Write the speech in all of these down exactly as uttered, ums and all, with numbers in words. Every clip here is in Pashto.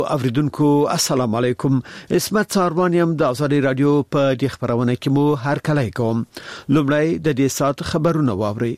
اوریدونکو السلام علیکم. اسمت ساروانیم د ازادي رادیو په د خبرونه کې مو هر کله کوم. لومړی د دې سات خبرونه واوري.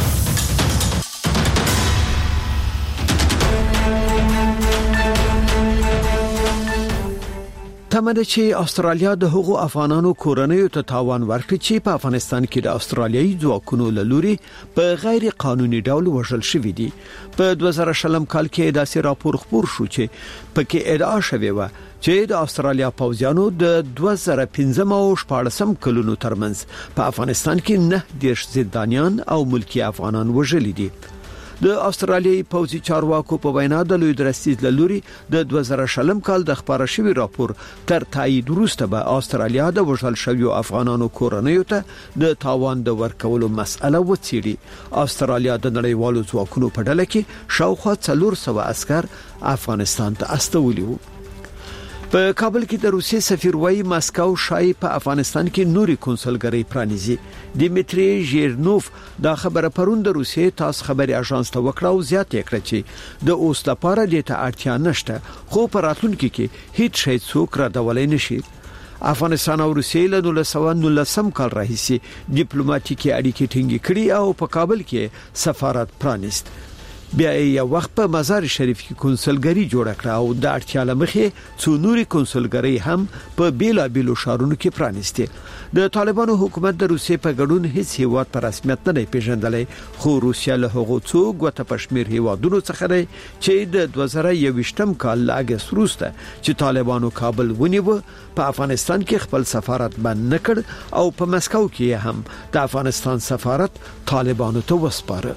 تمنه چې استرالیا د هغو افغانانو کورنیو ته تاوان ورکړي چې په افغانستان کې د استرالیایي ځواکونو لوري په غیر قانوني ډول وژل شوې دي. په دوه زره شلم کال کې داسې راپور خبر شو چې پکې ادعا شوې و چې د استرالیا پوځیانو د دوه زره پنځم او شپاړسم کلونو ترمنځ په افغانستان کې نه دیش زندانیان او ملکی افغانان وژل دي. د استرالیایي پوځي چارواکو په وینا د لوی درستیز لوري د دوه زره شلم کال د خبره شوی راپور تر تایید وروسته به استرالیا د وژل شویو افغانانو کورنیو ته د تاوان د ورکولو مسأله وڅېړي. استرالیا د نړیوالو ځواکونو په ډله کې شاوخوا څلور سوه عسكر افغانستان ته استولي وو. په کابل کې د روسیې سفیر وای ماسکو شای په افغانستان کې نوري کنسولګری پرانیزي. دیمتری ژیرنوف دا خبره پرون د روسیې تاس خبري اژانس ته وکړه او زیات کړه چې د اوس لپاره د ته اړتیا نشته خو په راتلونکي کې هیڅ شی څوک را ډولای نشي. افغانستان او روسیې له نولس سوه نولسم کال راهیسي ډیپلوماټیکي اړیکې ټینګې کړې او په کابل کې سفارت پرانیست. بیا یو وخت په مزار شریف کې کنسولګری جوړ کړه او د اړتیا لمخې څو نوري کنسولګری هم په بیلا بیلو شهرونو کې پرانیسته. د طالبانو حکومت د روسیې په ګډون هیڅ هیواد پر رسمیت نه پیژندلې خو روسیا له هغو څو غوته پښمیر هیوادونو څخه دی چې د دوه زره یوویشتم کال لاګس وروسته چې طالبانو کابل ونیو په افغانستان کې خپل سفارت بند نکړ او په مسکو کې هم د افغانستان سفارت طالبانو ته وسپاره.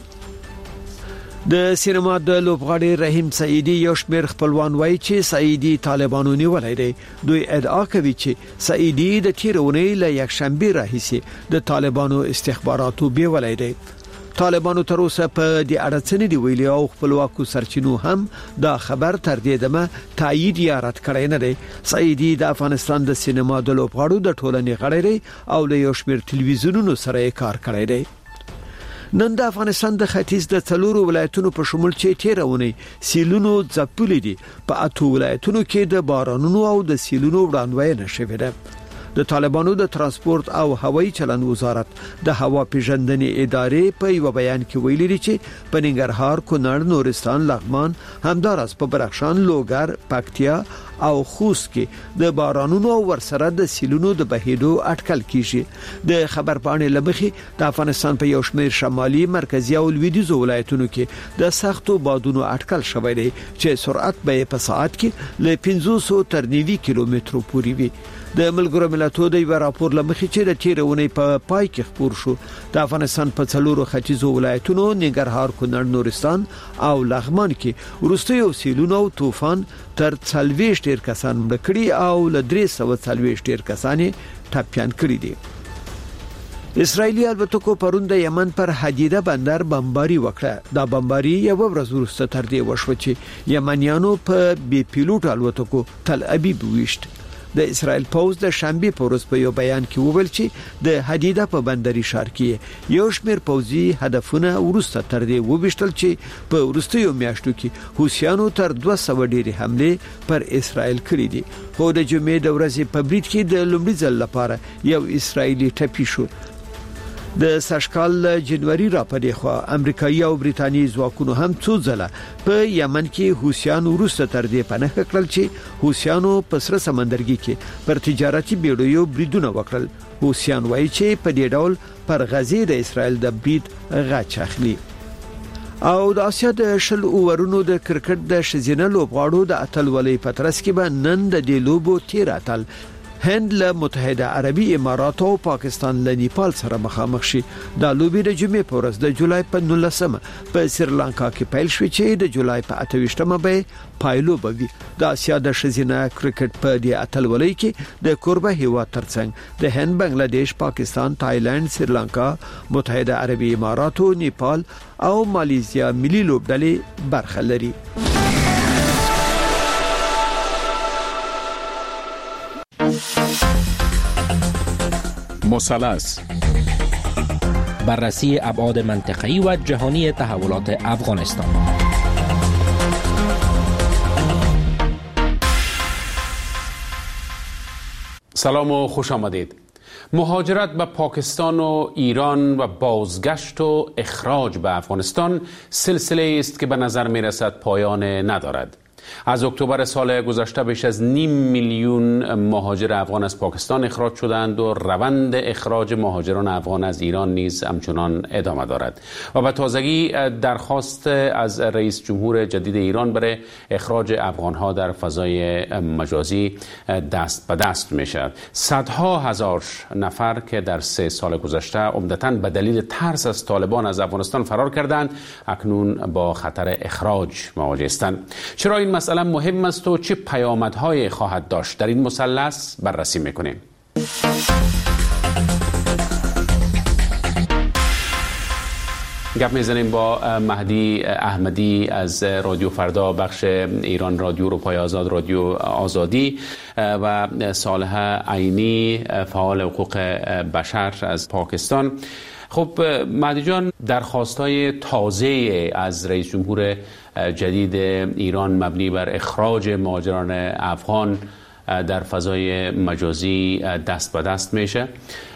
د سینما د لوبغاړي رحیم سعیدی یو شمېر خپلوان وایي چې سعیدی طالبانو نیولای دی. دوی ادعا کوي چې سعیدی د تیرونې له یک شنبه راهیسي د طالبانو استخباراتو بیولای دی. طالبانو تر اوسه په دې اړه څه نه دی ویلي او خپلواکو سرچینو هم دا خبر تر دې دمه تایید یا رد کړی نه دی. سعیدی د افغانستان د سینما د لوبغاړو د ټولنې غړی دی او له یو شمېر ټلویزیونونو سره کار کړی دی. نن د افغانستان د ختیځ د څلورو ولایتونو په شمول چې تیرونه سیلونو ځپلي دي په اته ولایتونو کې د بارانونو او د سیلونو وړاندوینه شوې ده. د طالبانو د ترانسپورت او هوایي چلند وزارت د هوا پیژندنې ادارې په یو بیان کې ویلي دي چې په ننګرهار، کونړ، نورستان، لغمان، همدارس په بدخشان، لوګر، پکتیا او خوست کې د بارانونو او ورسره د سیلونو د بهیدو اټکل کیږي. د خبر پاڼې لمخې د افغانستان په یو شمېر شمالي، مرکزي او لویدیځو ولایتونو کې د سختو بادونو اټکل شوی دی چې سرعت به په ساعت کې له پنځوس تر نوي کیلومترو پورې وي. د ملګرو ملتونو د یو راپور لمخې چې د تیرونې په پای کې خبر شو د افغانستان په څلورو ختیځو ولایتونو ننګرهار، کونړ، نورستان او لغمان کې وروستیو سیلونو او طوفان تر څلوېښت ډیر کسان مړ کړي او له درې سوه څلوېښت ډیر کسان ټپيان کړي دي. اسرایلی الوتکو پرون د یمن پر حدیده بندر بمباری وکړه. دا بمباری یو ورځ وروسته تر دې وشو چې یمنیانو په بي پیلوټ الوتکو تل ابیب ویشت. د اسرائیل پوز د شنبه په ورځ په یو بیان کې وویل چې د حدیده په بندري ښار کې یو شمېر پوځي هدفونه ورسته تر دې وبشتل چې په ورستیو میاشتو کې حوثیانو تر دوه سوه ډېری حمله پر اسرائیل کړې دي. خو د جمعې د ورځې په بریټ کې د لومړي ځل لپاره یو اسرائیلي ټپي شو. د سشکال جنوري را پدې خو امریکایي او بریتانیي ځواکونو هم څو ځله په یمن کې حوثیان ورسته تر دې پناه کړل چې حوثیانو په سره سمندرګي کې پر تجارتي بیړیو بریدونه وکړل. حوثیان وایي چې په دې ډول پر غزې د اسرائیل د برید غاچ اخلي. او د اسیا د شل اوورونو د کرکټ د شزینه لوبغاړو د اتل ولې پترس کې به نن د دې لوبو تیر اتل هند له متحده عربي امارات او پاکستان له نیپال سره مخامخ شي. د لوبي د جمعې په ورځ د جولای په نولسمه په سریلانکا کې پیل شوې چې د جولای په اته ویشتمه به پایلو بوي. د اسیا د شزینه کرکټ په دې اتلولۍ کې د قربه هیواد ترڅنګ د هند، بنگلاديش، پاکستان، تایلند، سریلانکا، متحده عربي امارات، نیپال او مالیزیا ملي لوبډلې برخه لري. مثلث بررسی ابعاد منطقه‌ای و جهانی تحولات افغانستان. سلام و خوش آمدید. مهاجرت به پاکستان و ایران و بازگشت و اخراج به افغانستان سلسله است که به نظر می رسد پایان ندارد. از اکتبر سال گذشته بیش از نیم میلیون مهاجر افغان از پاکستان اخراج شدند و روند اخراج مهاجران افغان از ایران نیز همچنان ادامه دارد و به تازگی درخواست از رئیس جمهور جدید ایران برای اخراج افغانها در فضای مجازی دست به دست می شود. صدها هزار نفر که در سه سال گذشته عمدتاً به دلیل ترس از طالبان از افغانستان فرار کردند اکنون با خطر اخراج مواجه هستند. چرا این مسئله مهم است و چه پیامدهای خواهد داشت در این مثلث بررسی میکنیم. گپ میزنیم با مهدی احمدی از رادیو فردا، بخش ایران رادیو، اروپای آزاد، رادیو آزادی، و صالح عینی، فعال حقوق بشر از پاکستان. خب مهدی جان، درخواست‌های تازه از رئیس جمهور جدید ایران مبنی بر اخراج مهاجران افغان در فضای مجازی دست به دست میشه.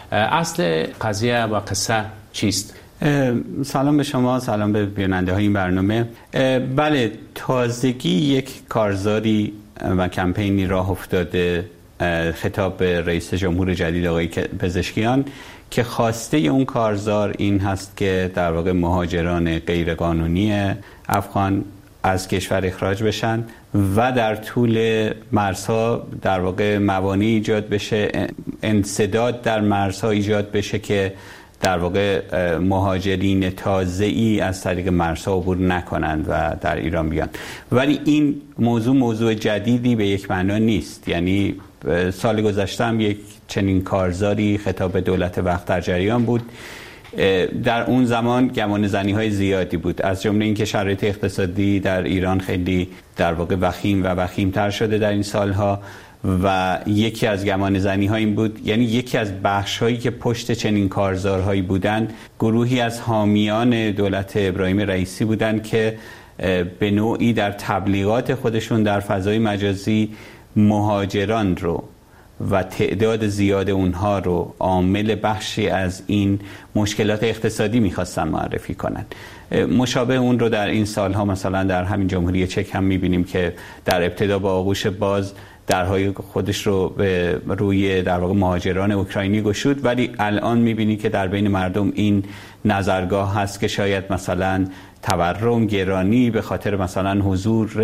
اصل قضیه و قصه چیست؟ سلام به شما، سلام به بیننده های این برنامه. بله، تازگی یک کارزاری و کمپینی راه افتاده خطاب به رئیس جمهور جدید آقای پزشکیان که خواسته اون کارزار این هست که در واقع مهاجران غیرقانونی افغان از کشور اخراج بشن و در طول مرزها در واقع موانعی ایجاد بشه، انسداد در مرزها ایجاد بشه که در واقع مهاجرین تازه‌ای از طریق مرزها عبور نکنند و در ایران بیان. ولی این موضوع موضوع جدیدی به یک معنا نیست. یعنی سال گذشته هم یک چنین کارزاری خطاب به دولت وقت در جریان بود. در اون زمان گمان زنی های زیادی بود، از جمله اینکه شرایط اقتصادی در ایران خیلی در واقع وخیم و وخیم تر شده در این سالها و یکی از گمان زنی ها این بود، یعنی یکی از بخش هایی که پشت چنین کارزارهایی بودن گروهی از حامیان دولت ابراهیم رئیسی بودن که به نوعی در تبلیغات خودشون در فضای مجازی مهاجران رو و تعداد زیاد اونها رو عامل بخشی از این مشکلات اقتصادی میخواستن معرفی کنن. مشابه اون رو در این سالها مثلا در همین جمهوری چک هم میبینیم که در ابتدا با آغوش باز درهای خودش رو به روی در واقع مهاجران اوکراینی گشود، ولی الان میبینی که در بین مردم این نظرگاه هست که شاید مثلا تورم، گرانی به خاطر مثلا حضور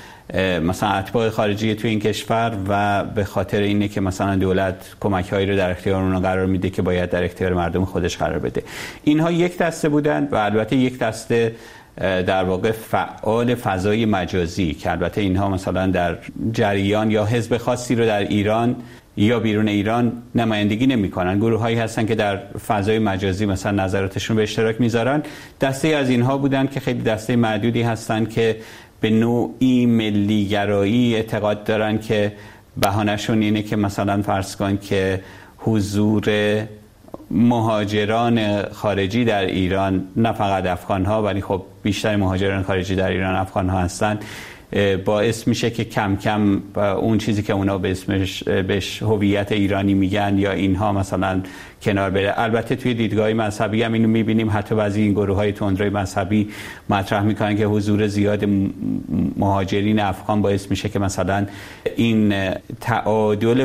مثلا اتباع خارجی تو این کشور و به خاطر اینه که مثلا دولت کمک‌هایی رو در اختیار اونها قرار میده که باید در اختیار مردم خودش قرار بده. اینها یک دسته بودن و البته یک دسته در واقع فعال فضای مجازی که البته اینها مثلا در جریان یا حزب خاصی رو در ایران یا بیرون ایران نمایندگی نمی‌کنن. گروه‌هایی هستن که در فضای مجازی مثلا نظراتشون به اشتراک میذارن. دسته از اینها بودن که خیلی دسته معدودی هستن که به نوعی ملیگرایی اعتقاد دارن که بهانه‌شون اینه که مثلا فرض کن که حضور مهاجران خارجی در ایران، نه فقط افغان‌ها ولی خب بیشتر مهاجران خارجی در ایران افغان‌ها هستن، باعث میشه که کم کم اون چیزی که اونا به اسمش بهش هویت ایرانی میگن یا اینها مثلا کنار بره. البته توی دیدگاه مذهبی هم اینو میبینیم، حتی بعضی این گروه‌های تندروی مذهبی مطرح میکنن که حضور زیاد مهاجرین افغان باعث میشه که مثلا این تعادل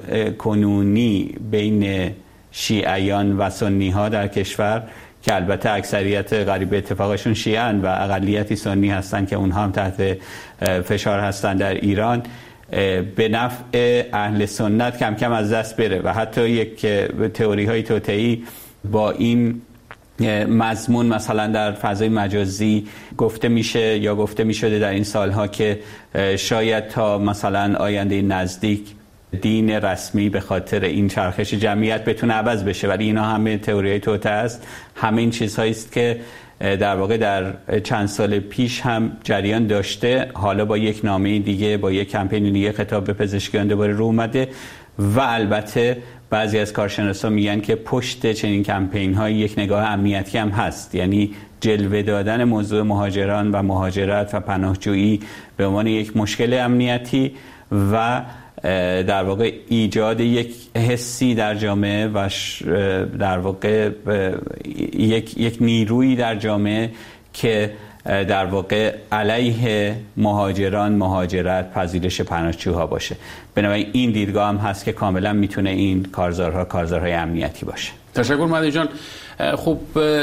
کنونی بین شیعیان و سنی ها در کشور که البته اکثریت قریب به اتفاقشون شیعن و اقلیتی سنی هستن که اونها هم تحت فشار هستن در ایران، به نفع اهل سنت کم کم از دست بره و حتی یک تئوری های توطئه‌ای با این مضمون مثلا در فضای مجازی گفته میشه یا گفته میشده در این سالها که شاید تا مثلا آینده نزدیک دین رسمی به خاطر این چرخش جمعیت بتونه عوض بشه، ولی اینا همه تئوریای توطئه است. همه این چیزهایی است که در واقع در چند سال پیش هم جریان داشته، حالا با یک نامه دیگه، با یک کمپین دیگه خطاب به پزشکیان دوباره رو اومده و البته بعضی از کارشناسان میگن که پشت چنین کمپین های یک نگاه امنیتی هم هست، یعنی جلوه دادن موضوع مهاجران و مهاجرت و پناهجویی به عنوان یک مشکل امنیتی و در واقع ایجاد یک حسی در جامعه و در واقع یک یک نیرویی در جامعه که در واقع علیه مهاجران، مهاجرت، پذیرش پناهجوها باشه. بنابراین این دیدگاه هم هست که کاملا میتونه این کارزارها کارزارهای امنیتی باشه. تشکر مهدی جان. خب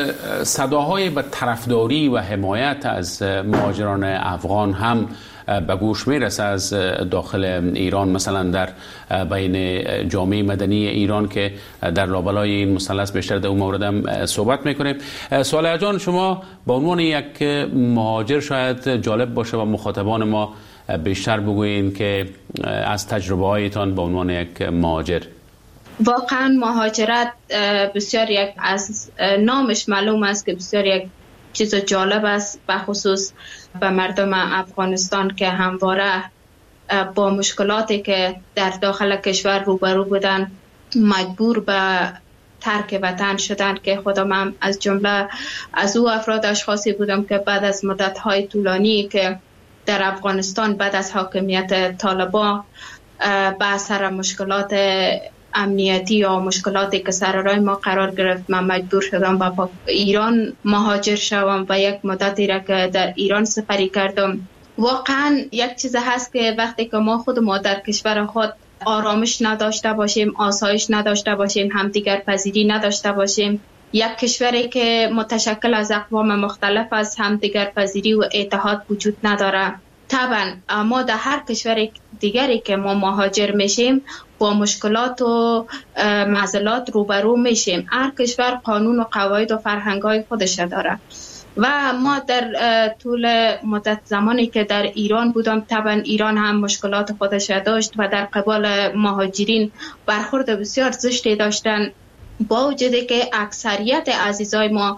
صداهای به طرفداری و حمایت از مهاجران افغان هم به گوش میرسه از داخل ایران، مثلا در بین جامعه مدنی ایران که در لابلای این مثلث بیشتر در اون مورد هم صحبت میکنیم. صالح جان، شما به عنوان یک مهاجر شاید جالب باشه و مخاطبان ما بیشتر بگوین که از تجربه هایتان به عنوان یک مهاجر. واقعا مهاجرت بسیار یک از نامش معلوم است که بسیار یک چیز جالب است، به خصوص به مردم افغانستان که همواره با مشکلاتی که در داخل کشور روبرو بودن مجبور به ترک وطن شدن، که خودم هم از جمله از او افراد اشخاصی بودم که بعد از مدت‌های طولانی که در افغانستان بعد از حاکمیت طالبان به اثر مشکلات امنیتی یا مشکلاتی که سر راه ما قرار گرفت، من مجبور شدم به ایران مهاجر شوم و یک مدتی را که در ایران سپری کردم. واقعا یک چیز هست که وقتی که ما خود ما در کشور خود آرامش نداشته باشیم، آسایش نداشته باشیم، همدیگر پذیری نداشته باشیم، یک کشوری که متشکل از اقوام مختلف از همدیگر پذیری و اتحاد وجود نداره، طبعا ما در هر کشور دیگری که ما مهاجر میشیم با مشکلات و معضلات روبرو میشیم. هر کشور قانون و قواعد و فرهنگ‌های خودش داره و ما در طول مدت زمانی که در ایران بودم، طبعا ایران هم مشکلات خودش داشت و در قبال مهاجرین برخورد بسیار زشتی داشتن، با وجودی که اکثریت عزیزای ما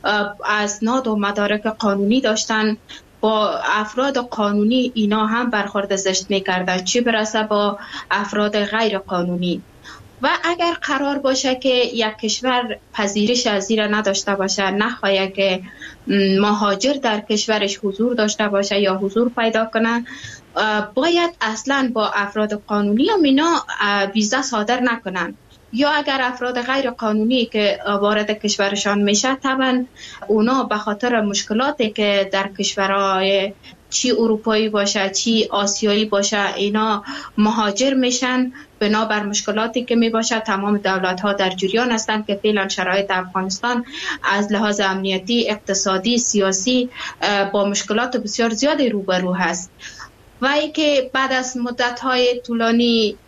اسناد و مدارک قانونی داشتن، با افراد قانونی اینا هم برخورد زشت میکردن، چی برسه با افراد غیر قانونی. و اگر قرار باشه که یک کشور پذیرش از زیر نداشته باشه، نخواهی که مهاجر در کشورش حضور داشته باشه یا حضور پیدا کنه، باید اصلا با افراد قانونی هم اینا ویزا صادر نکنن، یا اگر افراد غیر قانونی که وارد کشورشان میشه، طبعا اونا به خاطر مشکلاتی که در کشورهای چی اروپایی باشه چی آسیایی باشه اینا مهاجر میشن، بنابر مشکلاتی که می باشه تمام دولت ها در جریان هستند که فعلا شرایط افغانستان از لحاظ امنیتی، اقتصادی، سیاسی با مشکلات بسیار زیادی روبرو هست. و ای که بعد از مدت‌های طولانی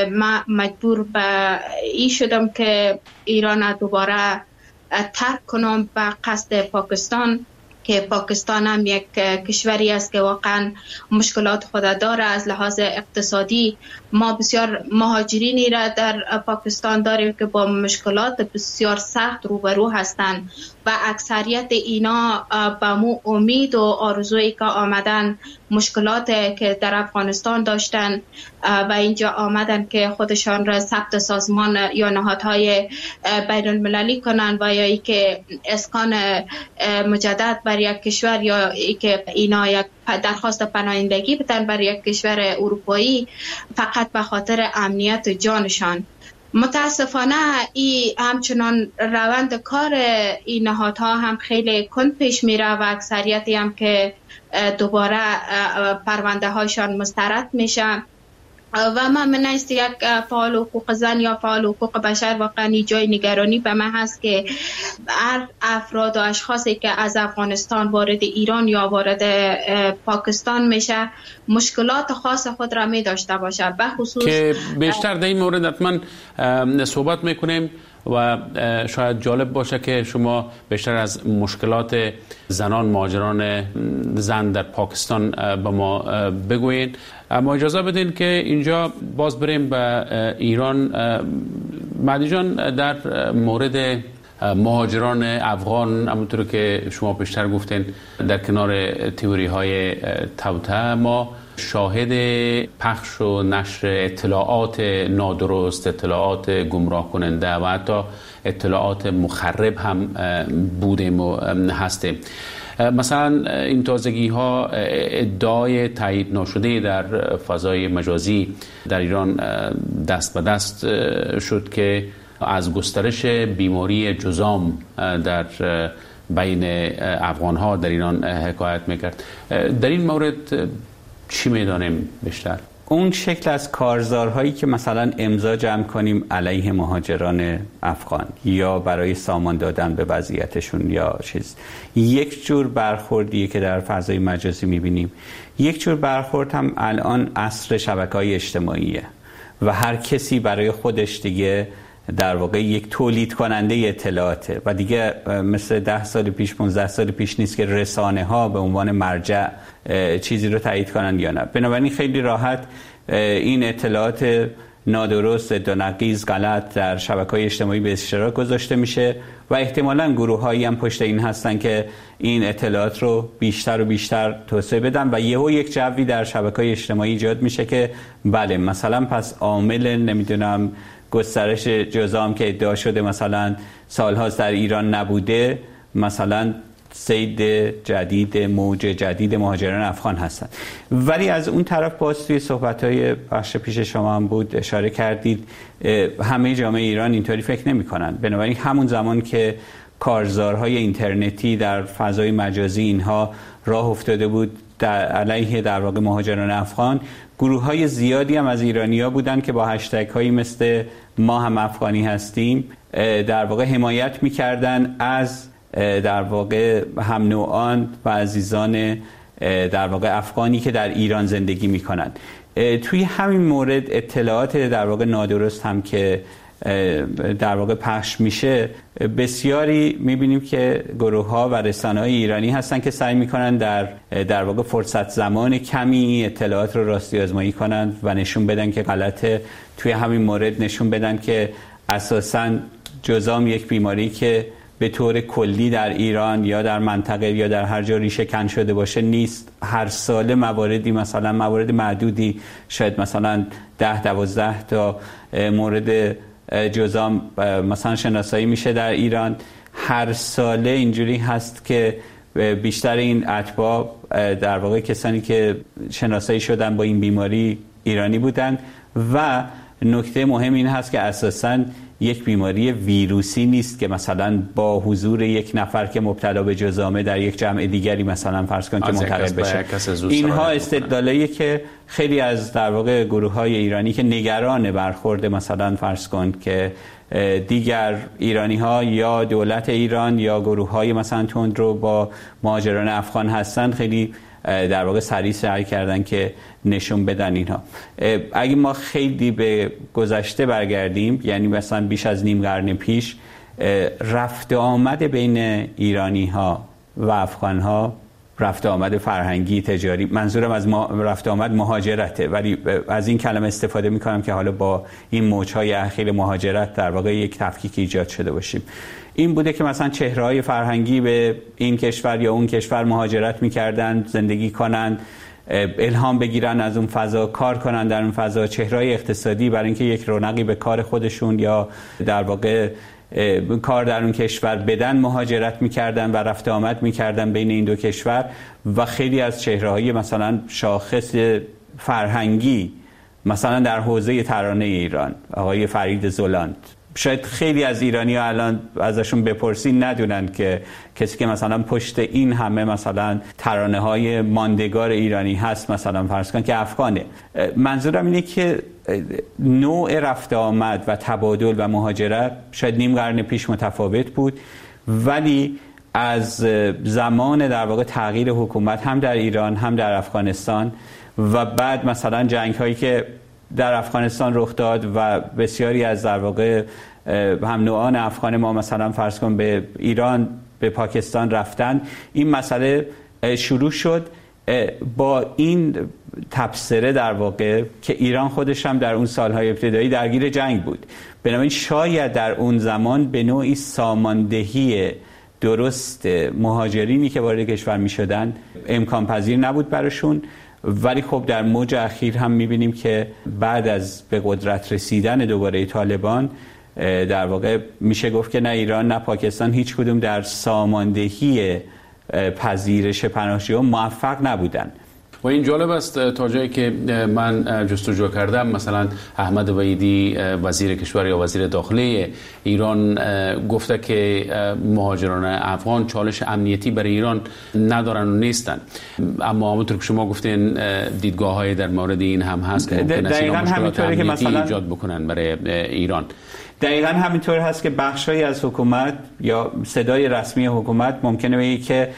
مجبور به این شدم که ایران دوباره ترک کنم به قصد پاکستان، که پاکستان هم یک کشوری است که واقعا مشکلات خود داره. از لحاظ اقتصادی ما بسیار مهاجرینی را در پاکستان داریم که با مشکلات بسیار سخت روبرو هستند و اکثریت اینا با مو امید و آرزویی که آمدن مشکلات که در افغانستان داشتن و اینجا آمدن که خودشان را ثبت سازمان یا نهادهای بین المللی کنن و یا ای که اسکان مجدد بر یک کشور یا ای که اینا یک درخواست پناهندگی بدن بر یک کشور اروپایی فقط به خاطر امنیت جانشان. متاسفانه این همچنان روند کار این نهادها هم خیلی کند پیش میره و اکثریتی هم که دوباره پرونده هایشان مسترد میشه و من من است یک فعال حقوق زن یا فعال حقوق بشر واقعا جای نگرانی به من هست که هر افراد و اشخاصی که از افغانستان وارد ایران یا وارد پاکستان میشه مشکلات خاص خود را می داشته باشه، به خصوص که بیشتر در این مورد حتما صحبت میکنیم و شاید جالب باشه که شما بیشتر از مشکلات زنان مهاجران زن در پاکستان به ما بگویید. اما اجازه بدین که اینجا باز بریم به ایران. مهدی جان، در مورد مهاجران افغان همونطور که شما بیشتر گفتین در کنار تئوری های توطئه ما شاهد پخش و نشر اطلاعات نادرست، اطلاعات گمراه کننده و حتی اطلاعات مخرب هم بودیم و هستیم. مثلا این تازگی ها ادعای تایید نشده در فضای مجازی در ایران دست به دست شد که از گسترش بیماری جذام در بین افغان ها در ایران حکایت میکرد. در این مورد چی میدانیم بیشتر؟ اون شکل از کارزارهایی که مثلا امضا جمع کنیم علیه مهاجران افغان یا برای سامان دادن به وضعیتشون یا چیز، یک جور برخوردیه که در فضای مجازی میبینیم. یک جور برخورد هم الان عصر شبکه‌های اجتماعیه و هر کسی برای خودش دیگه در واقع یک تولید کننده اطلاعاته و دیگه مثل ده سال پیش پانزده سال پیش نیست که رسانه ها به عنوان مرجع چیزی رو تایید کنن یا نه. بنابراین خیلی راحت این اطلاعات نادرست، ضدونقیض، غلط در شبکه‌های اجتماعی به اشتراک گذاشته میشه و احتمالاً گروه‌هایی هم پشت این هستن که این اطلاعات رو بیشتر و بیشتر توسعه بدن و یهو یک جوی در شبکه‌های اجتماعی ایجاد میشه که بله مثلا پس عامل نمیدونم گسترش جذام که ادعا شده مثلا سالهاست در ایران نبوده، مثلا سید جدید، موج جدید مهاجران افغان هستند. ولی از اون طرف باز توی صحبت‌های بخش پیش شما هم بود اشاره کردید همه جامعه ایران اینطوری فکر نمی‌کنن. بنابراین همون زمان که کارزارهای اینترنتی در فضای مجازی اینها راه افتاده بود در علیه در واقع مهاجران افغان، گروه‌های زیادی هم از ایرانی‌ها بودن که با هشتگ‌هایی مثل ما هم افغانی هستیم در واقع حمایت می‌کردن از در واقع هم نوعان و عزیزان در واقع افغانی که در ایران زندگی می‌کنن. توی همین مورد اطلاعات در واقع نادرست هم که در واقع پخش میشه، بسیاری میبینیم که گروه‌ها و رسانه‌های ایرانی هستن که سعی میکنن در در واقع فرصت زمان کمی اطلاعات رو راستی آزمایی کنن و نشون بدن که غلطه. توی همین مورد نشون بدن که اساساً جذام یک بیماری که به طور کلی در ایران یا در منطقه یا در هر جا ریشه کن شده باشه نیست. هر ساله مواردی مثلا موارد معدودی شاید مثلا ده دوازده تا مورد جذام مثلا شناسایی میشه در ایران. هر ساله اینجوری هست که بیشتر این اتباع در واقع کسانی که شناسایی شدن با این بیماری ایرانی بودن و نکته مهم این هست که اساساً یک بیماری ویروسی نیست که مثلا با حضور یک نفر که مبتلا به جذامه در یک جمع دیگری مثلا فرض کن که منتقل بشه. اینها استدلالاییه که خیلی از در واقع گروه‌های ایرانی که نگران برخورد مثلا فرض کن که دیگر ایرانی‌ها یا دولت ایران یا گروه‌های مثلا تندرو با مهاجران افغان هستند، خیلی در واقع سریع سعی کردن که نشون بدن اینها. اگه ما خیلی به گذشته برگردیم، یعنی مثلا بیش از نیم قرن پیش، رفت آمد بین ایرانی ها و افغان ها، رفت آمد فرهنگی، تجاری، منظورم از ما رفت آمد مهاجرته، ولی از این کلمه استفاده میکنم که حالا با این موجهای اخیر مهاجرت در واقع یک تفکیک ایجاد شده باشیم. این بوده که مثلا چهره‌های فرهنگی به این کشور یا اون کشور مهاجرت می‌کردن، زندگی کنن، الهام بگیرن از اون فضا، کار کنن در اون فضا. چهره‌های اقتصادی برای اینکه یک رونقی به کار خودشون یا در واقع کار در اون کشور بدن مهاجرت می‌کردن و رفت آمد می‌کردن بین این دو کشور. و خیلی از چهره‌های مثلا شاخص فرهنگی مثلا در حوزه ترانه ایران، آقای فرید زولاند، شاید خیلی از ایرانی‌ها الان ازشون بپرسین ندونن که کسی که مثلا پشت این همه مثلا ترانه‌های ماندگار ایرانی هست مثلا فرض کن که افغانه. منظورم اینه که نوع رفت آمد و تبادل و مهاجرت شاید نیم قرن پیش متفاوت بود، ولی از زمان در واقع تغییر حکومت هم در ایران هم در افغانستان و بعد مثلا جنگ‌هایی که در افغانستان رخ داد و بسیاری از در واقع هم نوعان افغان ما مثلا فرض کن به ایران، به پاکستان رفتن، این مسئله شروع شد با این تبصره در واقع که ایران خودش هم در اون سالهای ابتدایی درگیر جنگ بود. بنابراین شاید در اون زمان به نوعی ساماندهی درست مهاجرینی که وارد کشور می شدن امکان پذیر نبود براشون. ولی خب در موج اخیر هم می‌بینیم که بعد از به قدرت رسیدن دوباره طالبان در واقع میشه گفت که نه ایران نه پاکستان هیچ کدوم در ساماندهی پذیرش پناهجویان موفق نبودن. و این جالب است تا جایی که من جستجو کردم، مثلا احمد وحیدی وزیر کشور یا وزیر داخلی ایران گفته که مهاجران افغان چالش امنیتی برای ایران ندارن و نیستن، اما همونطور که شما گفتین دیدگاه های در مورد این هم هست که ممکن است اینا مشکلات امنیتی ایجاد بکنن برای ایران. دقیقاً همینطور هست که بخشی از حکومت یا صدای رسمی حکومت ممکنه بگه که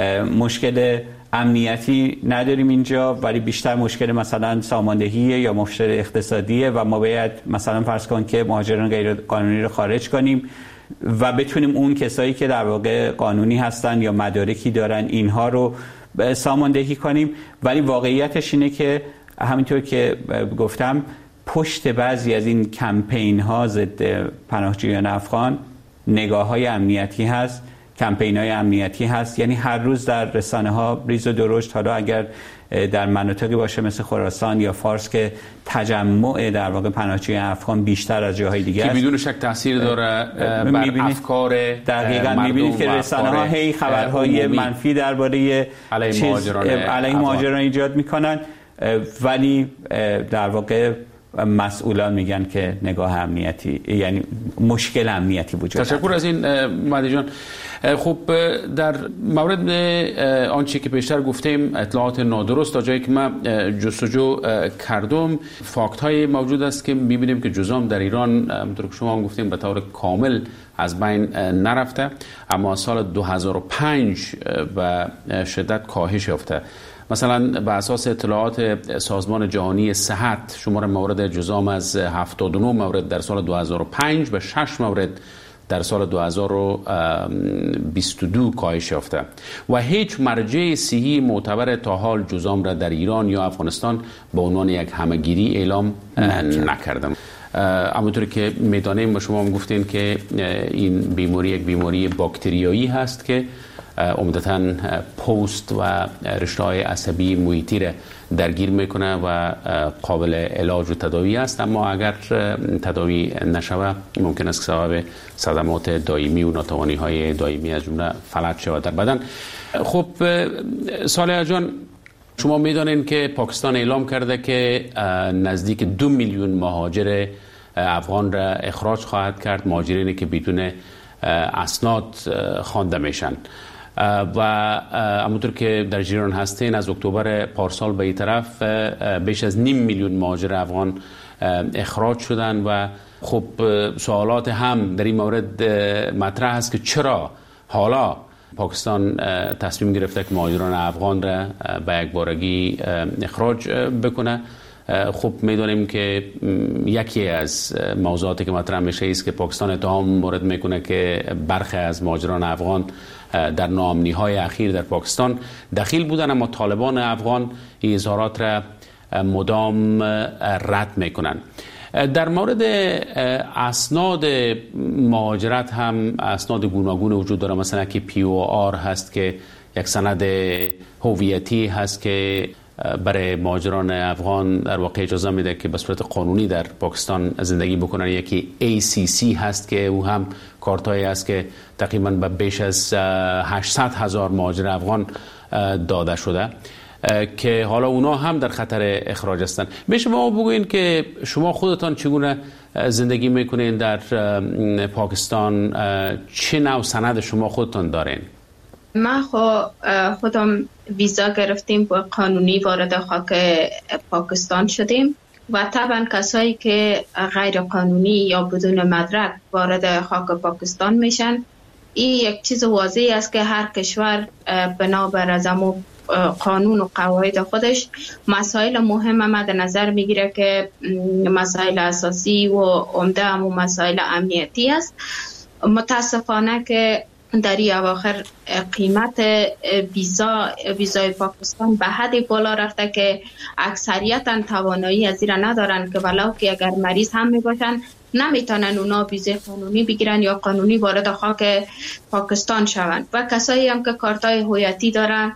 مشکل امنیتی نداریم اینجا، ولی بیشتر مشکل مثلا ساماندهیه یا مشکل اقتصادیه و ما باید مثلا فرض کن که مهاجران غیر قانونی رو خارج کنیم و بتونیم اون کسایی که در واقع قانونی هستن یا مدارکی دارن اینها رو ساماندهی کنیم. ولی واقعیتش اینه که همینطور که گفتم پشت بعضی از این کمپین ها ضد پناهجویان افغان نگاه های امنیتی هست، کمپین های امنیتی هست. یعنی هر روز در رسانه ها ریز و درشت، حالا اگر در مناطقی باشه مثل خراسان یا فارس که تجمع در واقع پناهجویان افغان بیشتر از جاهای دیگه است، که بدون شک تاثیر داره بر افکار دقیقاً می‌بینید که رسانه ها هی خبرهای منفی درباره علیه مهاجران علیه مهاجران ایجاد میکنن، ولی در واقع مسئولان میگن که نگاه امنیتی، یعنی مشکل امنیتی وجود داره. تشکر از این مهدی جان. خب در مورد آنچه که پیشتر گفتیم اطلاعات نادرست، تا جایی که من جستجو کردم فاکت های موجود است که میبینیم که جزام در ایران همونطور که شما هم گفتیم به طور کامل از بین نرفته، اما سال دو هزار و پنج به شدت کاهش یافته. مثلا به اساس اطلاعات سازمان جهانی صحت شمار مورد جزام از هفتاد و نه مورد در سال دو هزار و پنج به شش مورد در سال دو هزار و بیست و دو کاهش یافته و هیچ مرجع صحی معتبر تا حال جزام را در ایران یا افغانستان به عنوان یک همهگیری اعلام نکردم. همونطور که میدانیم و شما هم گفتین که این بیماری یک بیماری باکتریایی هست که عمدتاً پوست و رشته‌های عصبی محیطی را درگیر میکنه و قابل علاج و تداوی است، اما اگر تداوی نشوه ممکن است که سبب صدمات دائمی و ناتوانی‌های دائمی از جمله فلج شود در بدن. خب صالح جان، شما میدانین که پاکستان اعلام کرده که نزدیک دو میلیون مهاجر افغان را اخراج خواهد کرد، مهاجرینی که بدون اسناد خوانده میشن و همونطور که در جریان هستین از اکتبر پارسال به این طرف بیش از نیم میلیون مهاجر افغان اخراج شدن و خب سوالات هم در این مورد مطرح است که چرا حالا پاکستان تصمیم گرفته که مهاجران افغان را به یک بارگی اخراج بکنه. خب میدونیم که یکی از موضوعاتی که مطرح میشه است که پاکستان اتهام مورد میکنه که برخی از مهاجران افغان در ناامنی‌های اخیر در پاکستان دخیل بودن، اما طالبان افغان این اظهارات را مدام رد میکنن. در مورد اسناد مهاجرت هم اسناد گوناگون وجود داره، مثلا که پی او آر هست که یک سند هویتی هست که برای مهاجران افغان در واقع اجازه میده که به صورت قانونی در پاکستان زندگی بکنن. یکی ای سی سی هست که او هم کارتایی است که تقریبا به بیش از هشتصد هزار مهاجر افغان داده شده که حالا اونا هم در خطر اخراج هستن. به شما بگوین که شما خودتان چگونه زندگی میکنین در پاکستان، چه نوع سند شما خودتان دارین؟ ما خودم ویزا گرفتیم و قانونی وارد خاک پاکستان شدیم و طبعا کسایی که غیر قانونی یا بدون مدرک وارد خاک پاکستان میشن، این یک چیز واضحی است که هر کشور بنابر از امو قانون و قواعد خودش مسائل مهم مد نظر میگیره که مسائل اساسی و عمده امو مسائل امنیتی است. متاسفانه که در این اواخر قیمت ویزا ویزای پاکستان به حدی بالا رفته که اکثریتا توانایی از این ندارن که ولو که اگر مریض هم می باشن نمیتونن اونا ویزای قانونی بگیرن یا قانونی وارد خاک پاکستان شوند. و کسایی هم که کارتای هویتی دارن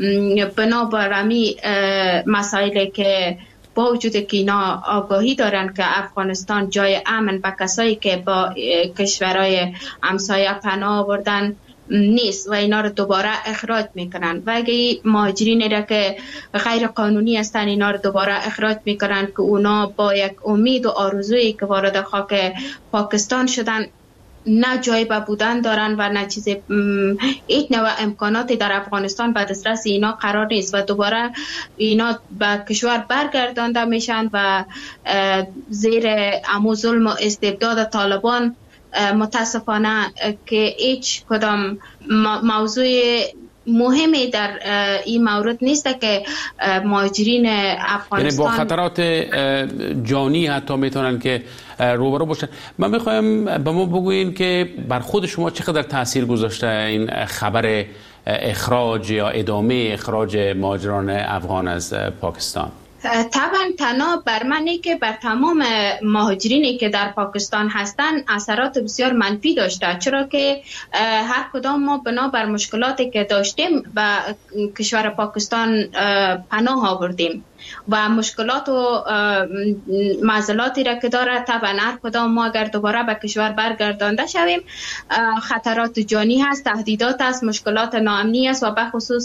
بنابر امی مسائلی که با وجود که اینا آگاهی دارن که افغانستان جای امن و کسایی که با کشورهای همسایه پناه آوردن نیست و اینا رو دوباره اخراج میکنن و اگه مهاجرین را که غیر قانونی هستن اینا رو دوباره اخراج میکنن که اونا با یک امید و آرزویی که وارد خاک پاکستان شدن نه جای به بودن دارن و نه چیز هیچ نوع امکاناتی در افغانستان به دسترس اینا قرار نیست و دوباره اینا به کشور برگردانده میشن و زیر امو ظلم و استبداد طالبان متاسفانه که هیچ کدام موضوع مهمی در این مورد نیست که مهاجرین افغانستان یعنی با خطرات جانی حتی میتونن که روبرو باشن. من میخوایم به ما بگوین که بر خود شما چقدر تاثیر گذاشته این خبر اخراج یا ادامه اخراج مهاجران افغان از پاکستان؟ طبعا تنها بر منی که بر تمام مهاجرینی که در پاکستان هستند اثرات بسیار منفی داشته، چرا که هر کدام ما بنا بر مشکلاتی که داشتیم به کشور پاکستان پناه آوردیم و مشکلات و معضلاتی را که داره طبعا هر کدام ما اگر دوباره به کشور برگردانده شویم خطرات جانی هست، تهدیدات است، مشکلات ناامنی است و به خصوص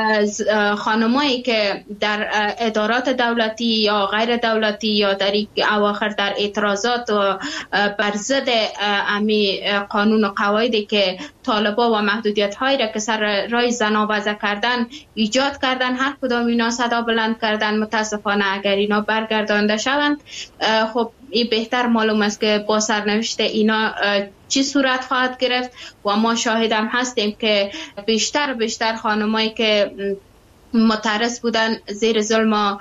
خانمایی که در ادارات دولتی یا غیر دولتی یا در اواخر در اعتراضات و بر ضد امی قانون و قواعدی که طالبا و محدودیت هایی را که سر رای زنا وضع کردن ایجاد کردن، هر کدام اینا صدا بلند کردن. متاسفانه اگر اینا برگردانده شوند خب این بهتر معلوم است که با سرنوشت اینا چی صورت خواهد گرفت و ما شاهد هم هستیم که بیشتر بیشتر خانمایی که معترض بودن زیر ظلم و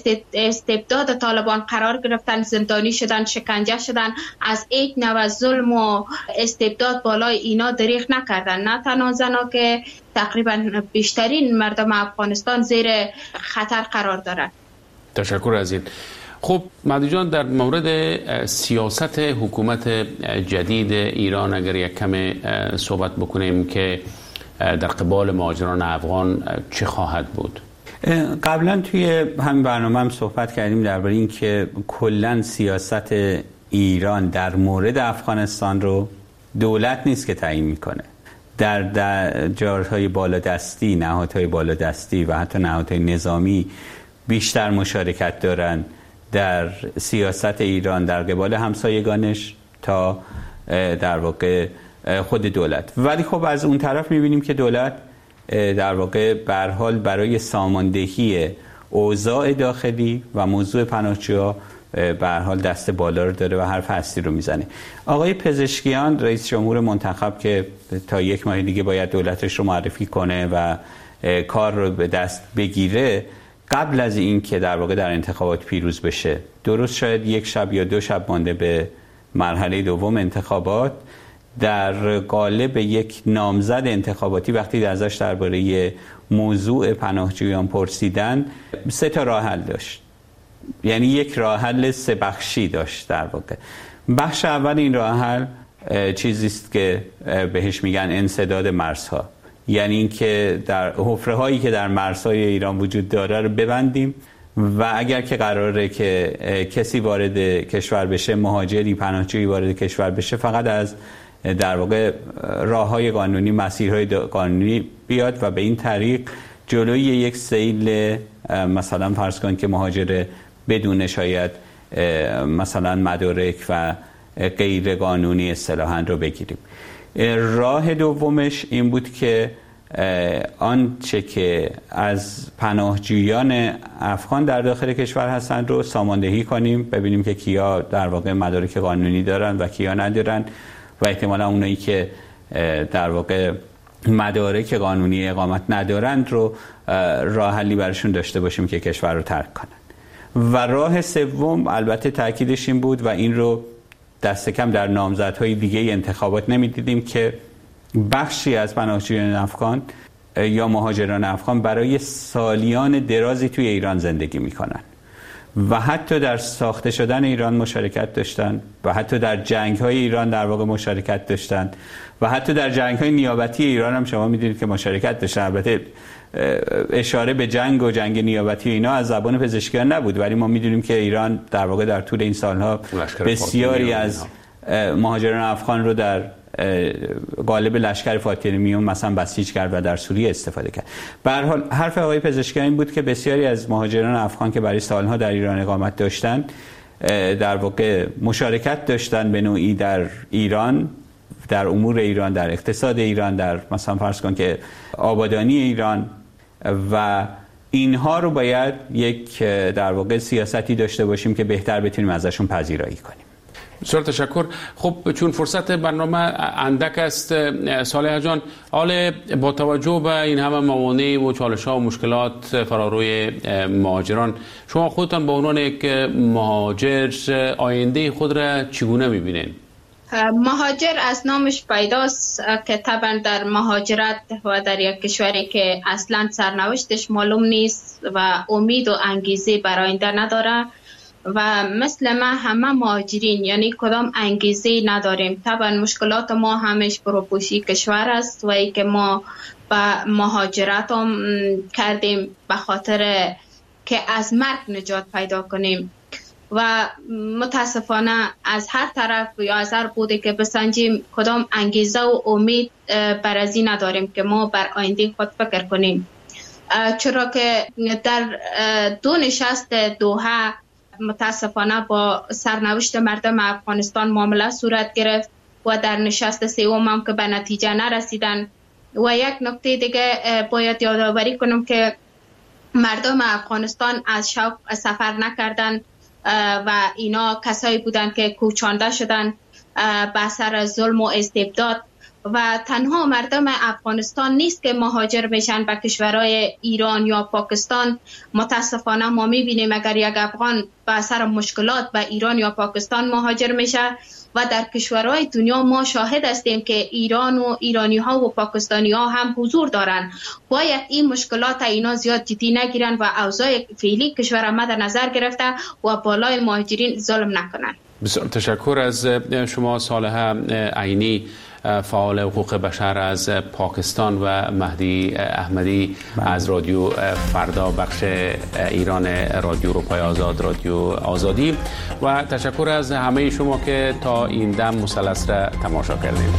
استبداد طالبان قرار گرفتن، زندانی شدن، شکنجه شدن، از یک نوع ظلم و استبداد بالای اینا دریغ نکردن. نه تنها زنا که تقریبا بیشترین مردم افغانستان زیر خطر قرار دارند. تشکر از این. خب مهدی جان، در مورد سیاست حکومت جدید ایران اگر یک کم صحبت بکنیم که در قبال مهاجران افغان چه خواهد بود؟ قبلا توی همین برنامه هم صحبت کردیم درباره این که کلا سیاست ایران در مورد افغانستان رو دولت نیست که تعیین میکنه. در, در جارهای بالادستی، نهادهای بالادستی و حتی نهادهای نظامی بیشتر مشارکت دارن در سیاست ایران در قبال همسایگانش تا در واقع خود دولت. ولی خب از اون طرف میبینیم که دولت در واقع به هر حال برای ساماندهی اوضاع داخلی و موضوع پناهجوها به هر حال دست بالا رو داره و حرف هستی رو میزنه. آقای پزشکیان رئیس جمهور منتخب که تا یک ماه دیگه باید دولتش رو معرفی کنه و کار رو به دست بگیره، قبل از این که در واقع در انتخابات پیروز بشه، درست شاید یک شب یا دو شب مانده به مرحله دوم انتخابات، در قالب یک نامزد انتخاباتی وقتی ازش درباره موضوع پناهجویان پرسیدن، سه تا راه حل داشت. یعنی یک راه حل سه بخشی داشت. در واقع بخش اول این راه حل چیزی است که بهش میگن انسداد مرزها، یعنی اینکه در حفره هایی که در مرزهای ایران وجود داره رو ببندیم و اگر که قراره که کسی وارد کشور بشه، مهاجری پناهجویی وارد کشور بشه، فقط از در واقع راههای قانونی، مسیرهای قانونی بیاد و به این طریق جلوی یک سیل مثلا فرض کن که مهاجر بدون شاید مثلا مدارک و غیر قانونی اصطلاحاً رو بگیریم. راه دومش این بود که آنچه که از پناهجویان افغان در داخل کشور هستن رو ساماندهی کنیم، ببینیم که کیا در واقع مدارک قانونی دارن و کیا ندارن و احتمالا اونایی که در واقع مدارک قانونی اقامت ندارند رو راه حلی براشون داشته باشیم که کشور رو ترک کنن. و راه سوم البته تاکیدش این بود و این رو دست کم در نامزدهای دیگه انتخابات نمیدیدیم که بخشی از پناهجویان افغان یا مهاجران افغان برای سالیان درازی توی ایران زندگی میکنن و حتی در ساخته شدن ایران مشارکت داشتن و حتی در جنگ‌های ایران در واقع مشارکت داشتن و حتی در جنگ‌های نیابتی ایران هم شما می‌دونید که مشارکت داشتن. البته اشاره به جنگ و جنگ نیابتی اینا از زبان پزشکیان نبود، ولی ما می‌دونیم که ایران در واقع در طول این سالها بسیاری از مهاجران افغان رو در قالب لشکر فاطمیون مثلا بسیج کرد و در سوریه استفاده کرد. به هر حال حرف آقای پزشکیان این بود که بسیاری از مهاجران افغان که برای سالها در ایران اقامت داشتند در واقع مشارکت داشتن به نوعی در ایران، در امور ایران، در اقتصاد ایران، در مثلا فرض کن که آبادانی ایران، و اینها رو باید یک در واقع سیاستی داشته باشیم که بهتر بتونیم ازشون پذیرایی کنیم. بسیار تشکر. خب چون فرصت برنامه اندک است صالح جان، حال با توجه به این همه موانع و چالش‌ها و مشکلات فراروی مهاجران، شما خودتان به عنوان یک مهاجر آینده خود را چگونه می‌بینید؟ مهاجر از نامش پیداست که طبعا در مهاجرت و در یک کشوری که اصلا سرنوشتش معلوم نیست و امید و انگیزه برای آینده نداره و مثل ما همه مهاجرین یعنی کدام انگیزه نداریم. طبعا مشکلات ما همش پروپوشی کشور است و ای که ما با مهاجرت هم کردیم به خاطر که از مرگ نجات پیدا کنیم و متاسفانه از هر طرف یا از هر بوده که بسنجیم کدام انگیزه و امید بر از این نداریم که ما بر آینده خود فکر کنیم، چرا که در دو نشست دوحه متاسفانه با سرنوشت مردم افغانستان معامله صورت گرفت و در نشست سوم هم که به نتیجه نرسیدن. و یک نکته دیگه باید یادآوری کنم که مردم افغانستان از شوق سفر نکردن و اینا کسایی بودن که کوچانده شدن به اثر ظلم و استبداد و تنها مردم افغانستان نیست که مهاجر میشن به کشورهای ایران یا پاکستان. متاسفانه ما میبینیم اگر یک افغان به اثر مشکلات به ایران یا پاکستان مهاجر میشه و در کشورهای دنیا ما شاهد هستیم که ایران و ایرانی ها و پاکستانی ها هم حضور دارن. باید این مشکلات اینا زیاد جدی نگیرن و اوضاع فعلی کشور ما در نظر گرفته و بالای مهاجرین ظلم نکنن. بسیار تشکر از شما صالحه عینی، فعال حقوق بشر از پاکستان، و مهدی احمدی از رادیو فردا بخش ایران رادیو اروپای آزاد، رادیو آزادی، و تشکر از همه شما که تا این دم مثلث را تماشا کردید.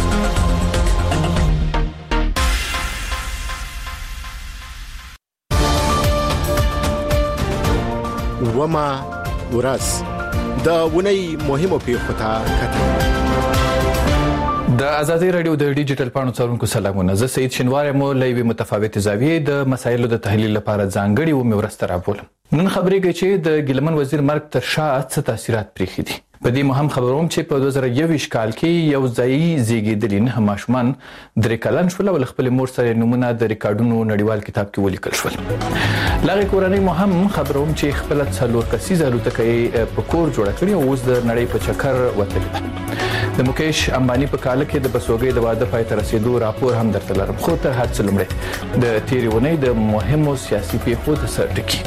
وما ورځ د ونی مهمو پیښو ته کتل. د ازادي رادیو د ډیجیټل پاڼو څارونکو سلامونه. زه سید شینوار مو لوي متفاوت زاویه د مسایلو د تحلیل لپاره ځانګړي و مورسته راوړم. نن خبرې کوي چې د ګیلمن وزیر مرګ تر شا څه تاثیرات پرېښي دي. په دې مهم خبروم چې په دوه زره یوویشت کال کې یو ځایي زیږیدلي نه ماشومان درې کلن شول او خپل مور سره نمونه د ریکارډونو نړیوال کتاب کې ولیکل شول. لغه کورنۍ مهم خبروم چې خپل څلور کسیزه الوتکه په کور جوړ کړی او اوس د نړۍ په چکر وتلی. د مکیش امبانی په کال کې د بسوګۍ د واده پای ته رسیدو راپور هم درته لرم، خو تر هر څه لومړی د تیرې ونې د مهمو سیاسي پیښو د سر ټکي.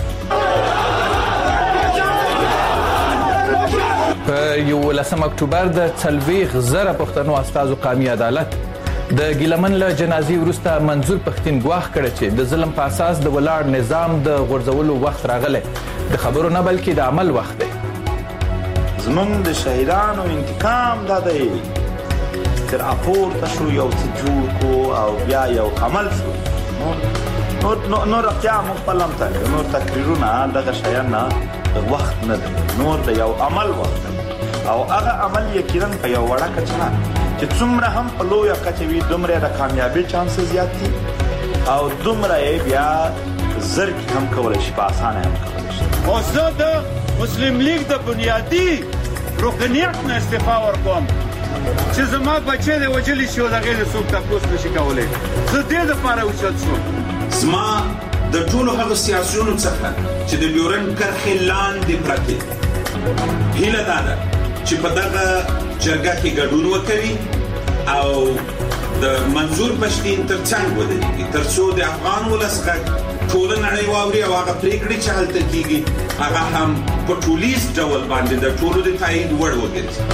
په یولسم اکتوبر د څلوېښت زره پښتنو استازو قومي عدالت د ګیلمن له جنازې وروسته منظور پښتين ګواښ کړی چې د ظلم په اساس د ولاړ نظام د غورځولو وخت راغلی، د خبرو نه بلکې د عمل وخت دی. زمونږ د شهیدانو انتقام دا دی تر اپورته شو، یو څه جوړ کو او بیا یو عمل شو. نور نور بیا موږ خپل هم ته نور تقریرونه دغه شیان نه وخت نه دی، نور د یو عمل وخت دی او هغه عمل یقینا په یو وړه کچه چې څومره هم په لویه کچه وي دومره د کامیابۍ چانس زیات دي او دومره یې بیا زر کې هم کولی شي، په اسانه هم کولی شي. او زه د مسلم لیگ د بنیادي رکنیت نه استعفا ورکوم چې زما بچی د وجلی شو د غیر څوک تاسو نشي کولای. زه دې لپاره اوچت شوم. زما د ټولو هغو سیاسيونو څخه چې د بیورن کرښې لاندې پراته هیله دا ده چې په دغه جرګه کې ګډون وکړي او د منظور پښتين ترڅنګ ودرېږي تر څو د افغان ولس غږ ټول نړۍ واوري او هغه پریکړې چې هلته کېږي هغه هم په ټولیز ډول باندې د ټولو د تایید وړ وګرځي.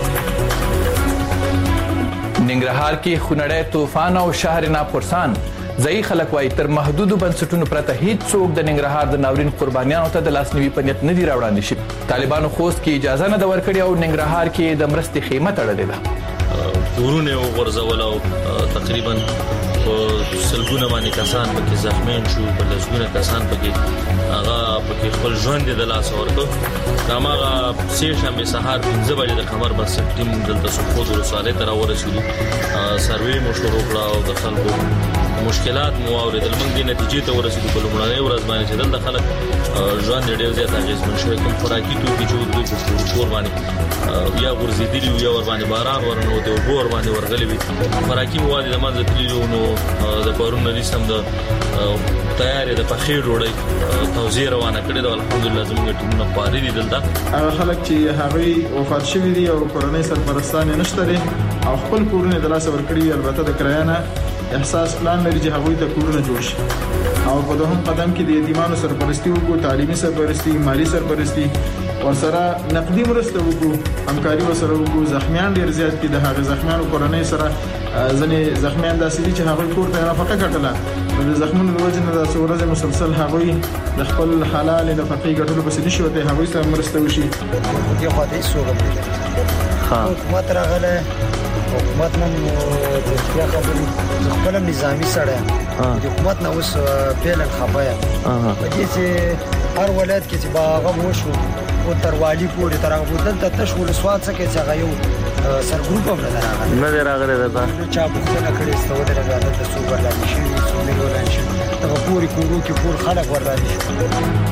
ننګرهار کې خونړی طوفان او شهر ناپرسان ځایي خلک وایي تر محدودو بنسټونو پرته هیڅ څوک د ننګرهار د ناورین قربانیانو ته د لاسنیوي په نیت نه دي راوړاندې شوي. طالبانو خوست کې اجازه نه ده ورکړې او ننګرهار کې د مرستې خیمه تړلې ده. کورونه یې وغورځول او تقریبا سلګونه باندې کسان پکې زخمیان شو، په لسګونه کسان پکې هغه پکې خپل ژوند د لاس ورکړ. هغه سې شنبه سهار پنځه بجې د خبر بس ټیم دلته سخوت ورساله تر ورسېدو. سروې مو شروع کړه او د خلکو مشکلات مو اوریدل. موږ د نتیجې ته ورسېدو په لومړنۍ ورځ باندې چې دلته خلک ژوند ډېر زیات اغېزمن شوی. کوم خوراکي توکي چې دوی په کور باندې یا ورزيدلی یا ور باندې باران ورنو دی او ور باندې ورغلي وي. خوراکي مواد د مازه تللو نو د پرون نریسم د تیارې د پخې ډوډۍ توزیع روانه کړې ده. الحمدلله زموږ ټیمونه پاري دي دلته. هغه خلک چې هغه وفات شوي دي او کورنۍ سرپرستان نشته دي او خپل کورونه د لاس ورکړي، البته د کرایانه احساس پلان لري چې هغوی ته کورونه جوړ شي او په دوهم قدم کې د یتیمانو سرپرستی وکړو، تعلیمي سرپرستی، مالی سرپرستی، ورسره نقدي مرسته وکړو، همکاري ورسره وکړو. زخمیان ډیر زیات دي، د هغه زخمیانو کورنۍ سره ځنې زخمیان داسې دي چې هغوی کور ته نفقه ګټله. د زخمونو د وجې نه داسې ورځې مسلسل هغوی د خپل حلال نفقې ګټلو پسې نشي وتی، هغوی سره مرسته وشي. دې خوا دې سوګم دي حکومت راغله، حکومت نن د اختیا خبرې خپل نظامی سره د حکومت نه اوس پیلن خبره په دې چې هر ولایت کې چې باغ وشو او تر والی پورې تر هغه دلته تشول سواد څخه چې هغه یو سر ګروپ هم نه راغلی نه راغلی ده چا پوښتنه کړې ستو د راغله د څو ورلانی شي څو نه ورلانی شي دا پوری کورو کې پور خلک ورلانی شي.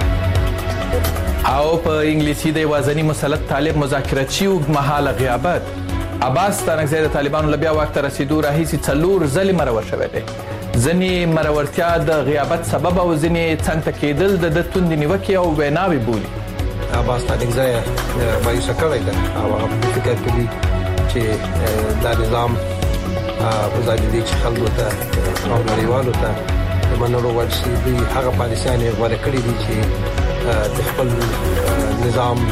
او په انګلیسي د وازنی مسلط طالب مذاکراتي او مهاله غیابت عباس تانکزی د طالبانو لبیا وخت رسیدو راهیسي څلور ځلې مرور شوی دی. ځنې مرورتیا د غیابت سبب او ځنې څنګ ته کېدل د توندې نیوکې او ویناوې بولي. عباس تانکزی مایوسه کړی ده او هغه په فکر کې دي چې دا نظام په ځای دي چې خلکو ته او نړیوالو ته د منلو وړ شي. دوی هغه پالیسیانې غوره کړي دي چې د خپل نظام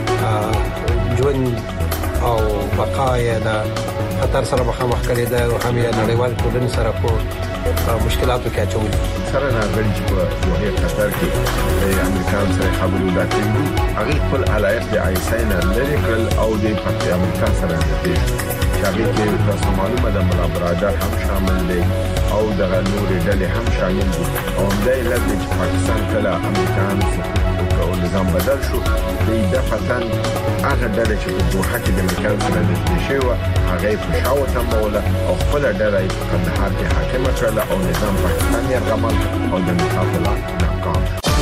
ژوند او بقای د خطر سره مخامخ کړي ده او هم یې نړیوال ټولنې سره په مشکلاتو کې اچولي. سره راغلي چې په وحي قطر کې د امریکا سره خبرو لاتري هغه خپل علایق د آیساین لري کړل او د پاکستان امریکا سره د شاګي کې تاسو معلومه ده ملا برادر هم شامل دي او د نورې ډلې هم شامل دي او د لږ چې پاکستان کله امریکا او نظام بدل شو د دفتن هغه ډلې چې په دوحه کې د امریکا سره د شیوه هغه په شاو تموله او خپل ډلې په کندهار کې حاکمه کړله او نظام پاکستان یې رغمل او د مقابله ناکام.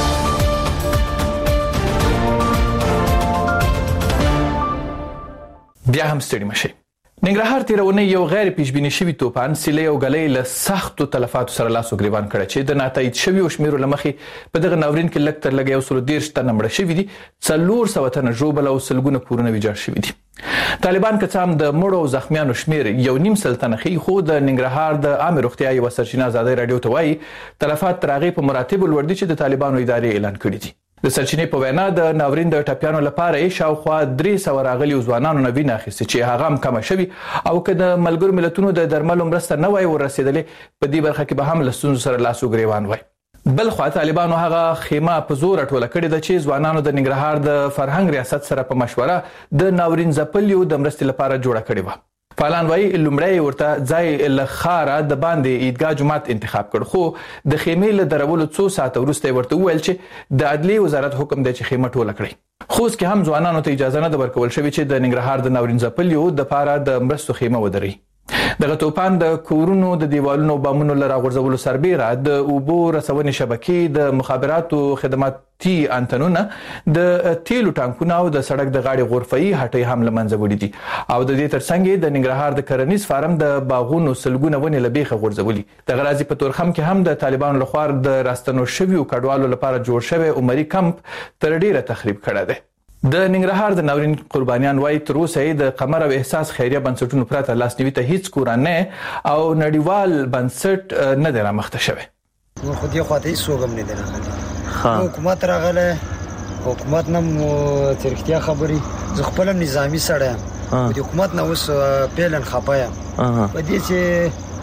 بیا هم ستړي مشي. ننګرهار تیرونه یو غیر پیشبینی شوی توپان سیلې او غلې له سختو تلفاتو سره لاس ګریوان کړ چې د ناتایید شوی او شمیرو لمخې په دغه ناورین کې لک تر لګ یو سل ډیر شته نمبر شوی دي څلور سو تنه جوبل او سلګونه پورونه ویجاړ شوی دي. طالبان کڅام د مړو او زخمیانو شمیر یو نیم سلطنه خي خو د ننګرهار د عام روغتیا یو سرچینه آزادۍ رادیو ته وایي تلفات ترغه په مراتب الوردی چې د طالبانو ادارې اعلان کړی دي. د سرچینې په وینا د ناورین د ټاپیانو لپاره یې شاوخوا درې سوه راغلي ځوانانو نه وینه اخیستې چې هغه هم کمه شوي او که د ملګرو ملتونو د درملو مرسته نه وای ورسېدلې په دې برخه کې به هم له ستونزو سره لاس وګریوان وای. بل خوا طالبانو هغه خیمه په زور ټوله کړې ده چې ځوانانو د ننګرهار د فرهنګ ریاست سره په مشوره د ناورین ځپلیو د مرستې لپاره جوړه کړې وه. فعالان وایي لومړی ورته ځای له ښاره د باندې عیدګاه جومات انتخاب کړ خو د خیمې له درولو څو ساعته وروسته یې ورته وویل چې د عدلیې وزارت حکم دی چې خیمه ټوله کړئ. خوست کې هم ځوانانو ته اجازه نه ده ورکول شوې چې د ننګرهار د ناورین ځپلیو دپاره د مرستو خیمه ودروي. دغه توپان د کورونو د دیوالونو بامونو له راغورځولو سربیره د اوبو رسونې شبکې د مخابراتو خدماتي انتنونه د تیلو ټانکونه او د سړک د غاړې غرفه‌ای هټۍ هم له منځه وړي دي او د دې ترڅنګ د ننګرهار د کرنیز فارم د باغونو سلګونه ونې له بیخه غورځولي. دغه راځي په تورخم کې هم د طالبانو لخوا د راستنو شویو کډوالو لپاره جوړ شوی عمري کمپ تر ډیره تخریب کړی دی. د ننګرهار د ناورین قربانیان وایي تر اوسه یې د قمر او احساس خیریه بنسټونو پرته لاسنیوي ته هیڅ کورنۍ او نړیوال بنسټ نه دی رامخته شوی. خو دې خوا ته هیڅ څوک هم نه دی راغلی. حکومت راغلی، حکومت نه مو چې رښتیا خبرې زه خپل نظامي سړی یم د حکومت نه اوس پیلن خفه یم په دې چې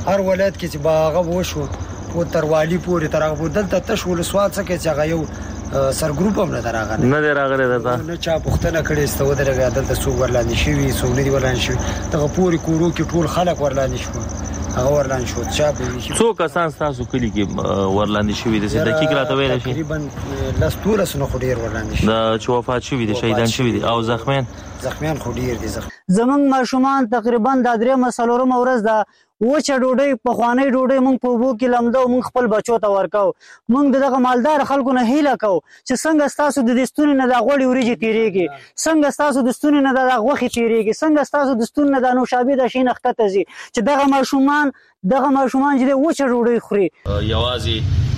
هر ولایت کې چې باغه وشو په تروالی پورې ترغه دلته تش ولسوال څخه چې هغه یو سرګروپ هم نه دراغله نه دراغله دتا نه چا پښتنه کړي استو درغه دلته څو ورلاندې شوی څو نه دی ورلاندې شوی دغه پوری کورو کې ټول خلک ورلاندې شو هغه ورلاندې شو چا به څو کسان تاسو کلی کې ورلاندې شوی دي د دقیق راته ویل شي تقریبا لاس ټول سن خو ډیر ورلاندې شي دا چې وفات شوی دي شهیدان شوی دي او زخمیان زخمیان خو ډیر دي زخم زمنګ ماشومان تقریبا د درې مسلورم ورځ دا وچه ډوډۍ په خواني ډوډۍ مونږ په وو کې لمدو مونږ خپل بچو ته ورکاو مونږ دغه مالدار خلکو نه هیله کو چې څنګه تاسو د دستونی نه د غوړي وريجي تیریږي څنګه تاسو د دستونی نه د غوخي تیریږي څنګه تاسو د دستون نه د نوشابې د شین خطه زی چې دغه ماشومان دغه ماشومان چې وچه ډوډۍ خوري یوازې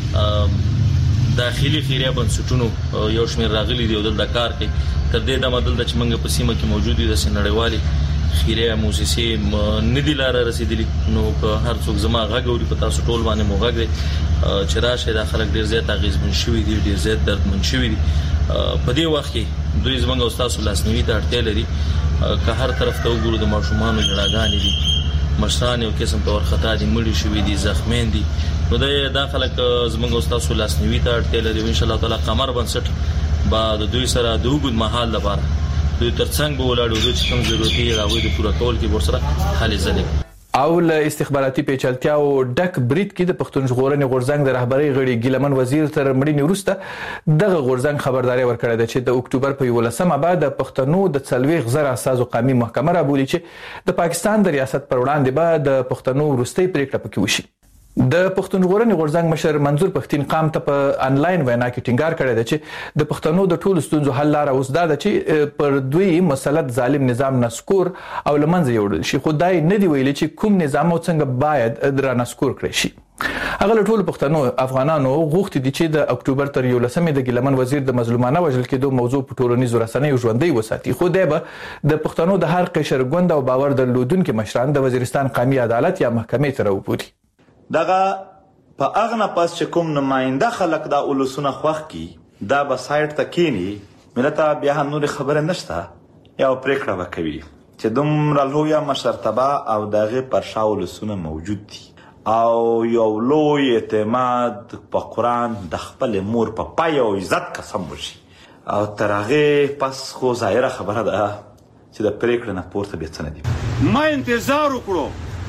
داخلي خیریه بنسټونو یو شمېر راغلي دی د کار کې تر دې د مدل د چمنګ په سیمه کې موجود دي د سنړیوالي خیریه موسسې ندی لار رسیدلی نو هر څوک زما غږوري په تاسو ټول باندې موغږ دي چې راشه د خلک ډیر زیات غیزمن شوی دي ډیر زیات دردمن شوی دي په دې وخت کې دوی زمونږ استاد لاسنوي ته اړتیا لري که هر طرف ته وګورو د ماشومان جړاګانې دي مشران یو قسم په ورختا دي مړي شوی دي زخمین دي نو د خلک زمونږ استاد لاسنوي ته اړتیا لري ان شاء الله تعالی قمر بنسټ بعد دوی سره د وګد محل لپاره دوی ترڅنګ به ولاړو چې کوم ضرورتي راوي د پوره کول کې ورسره حل ځلې او ل استخباراتي پیچلتیا او ډک بریټ کې د پښتون ژغورنې غورځنګ د رهبری غړي ګیلمن وزیر تر مړینې وروسته دغه غورځنګ خبرداري ورکړه ده چې د اکتوبر په یولسمه بعد د پښتنو د څلويخ زره اساسو قومي محکمه را بولی چې د پاکستان د ریاست پر وړاندې به د پښتنو وروستي پریکړه پکې وشي د پښتون ژغورنې غورځنګ مشر منظور پښتين قام ته په انلاین وینا کې ټینګار کړی دی چې د پښتنو د ټولو ستونزو حل لاره اوس دا ده چې پر دوی مسلط ظالم نظام نسکور او لمنځه یوړل شي خدای نه دی ویلي چې کوم نظام او څنګه باید در نسکور کړی شي هغه ټول پښتنو افغانانو غوښتي دي چې د اکتوبر تر یولسمې د ګیلمن وزیر د مظلومانه وژل کېدو موضوع په ټولنیزو رسنیو ژوندۍ وساتي خو دی به د پښتنو د هر قشر ګوند او باور درلودونکو مشران د وزیرستان قومي عدالت یا محکمې ته راوبولي دغه په اغنه پس چې کوم نماینده خلک دا اولسونه خوښ کی دا به سایت ته کینی ملته بیا هم نور خبره نشته یا پریکړه وکوي چې دومره لویه مشرتبه او دغه پر شاولسونه موجود دي او یو لوی اعتماد په قران د خپل مور په پای او عزت قسم وشي او ترغه پس خو ظاهره خبره ده چې د پریکړه نه پورته به څه نه دي ما انتظار وکړو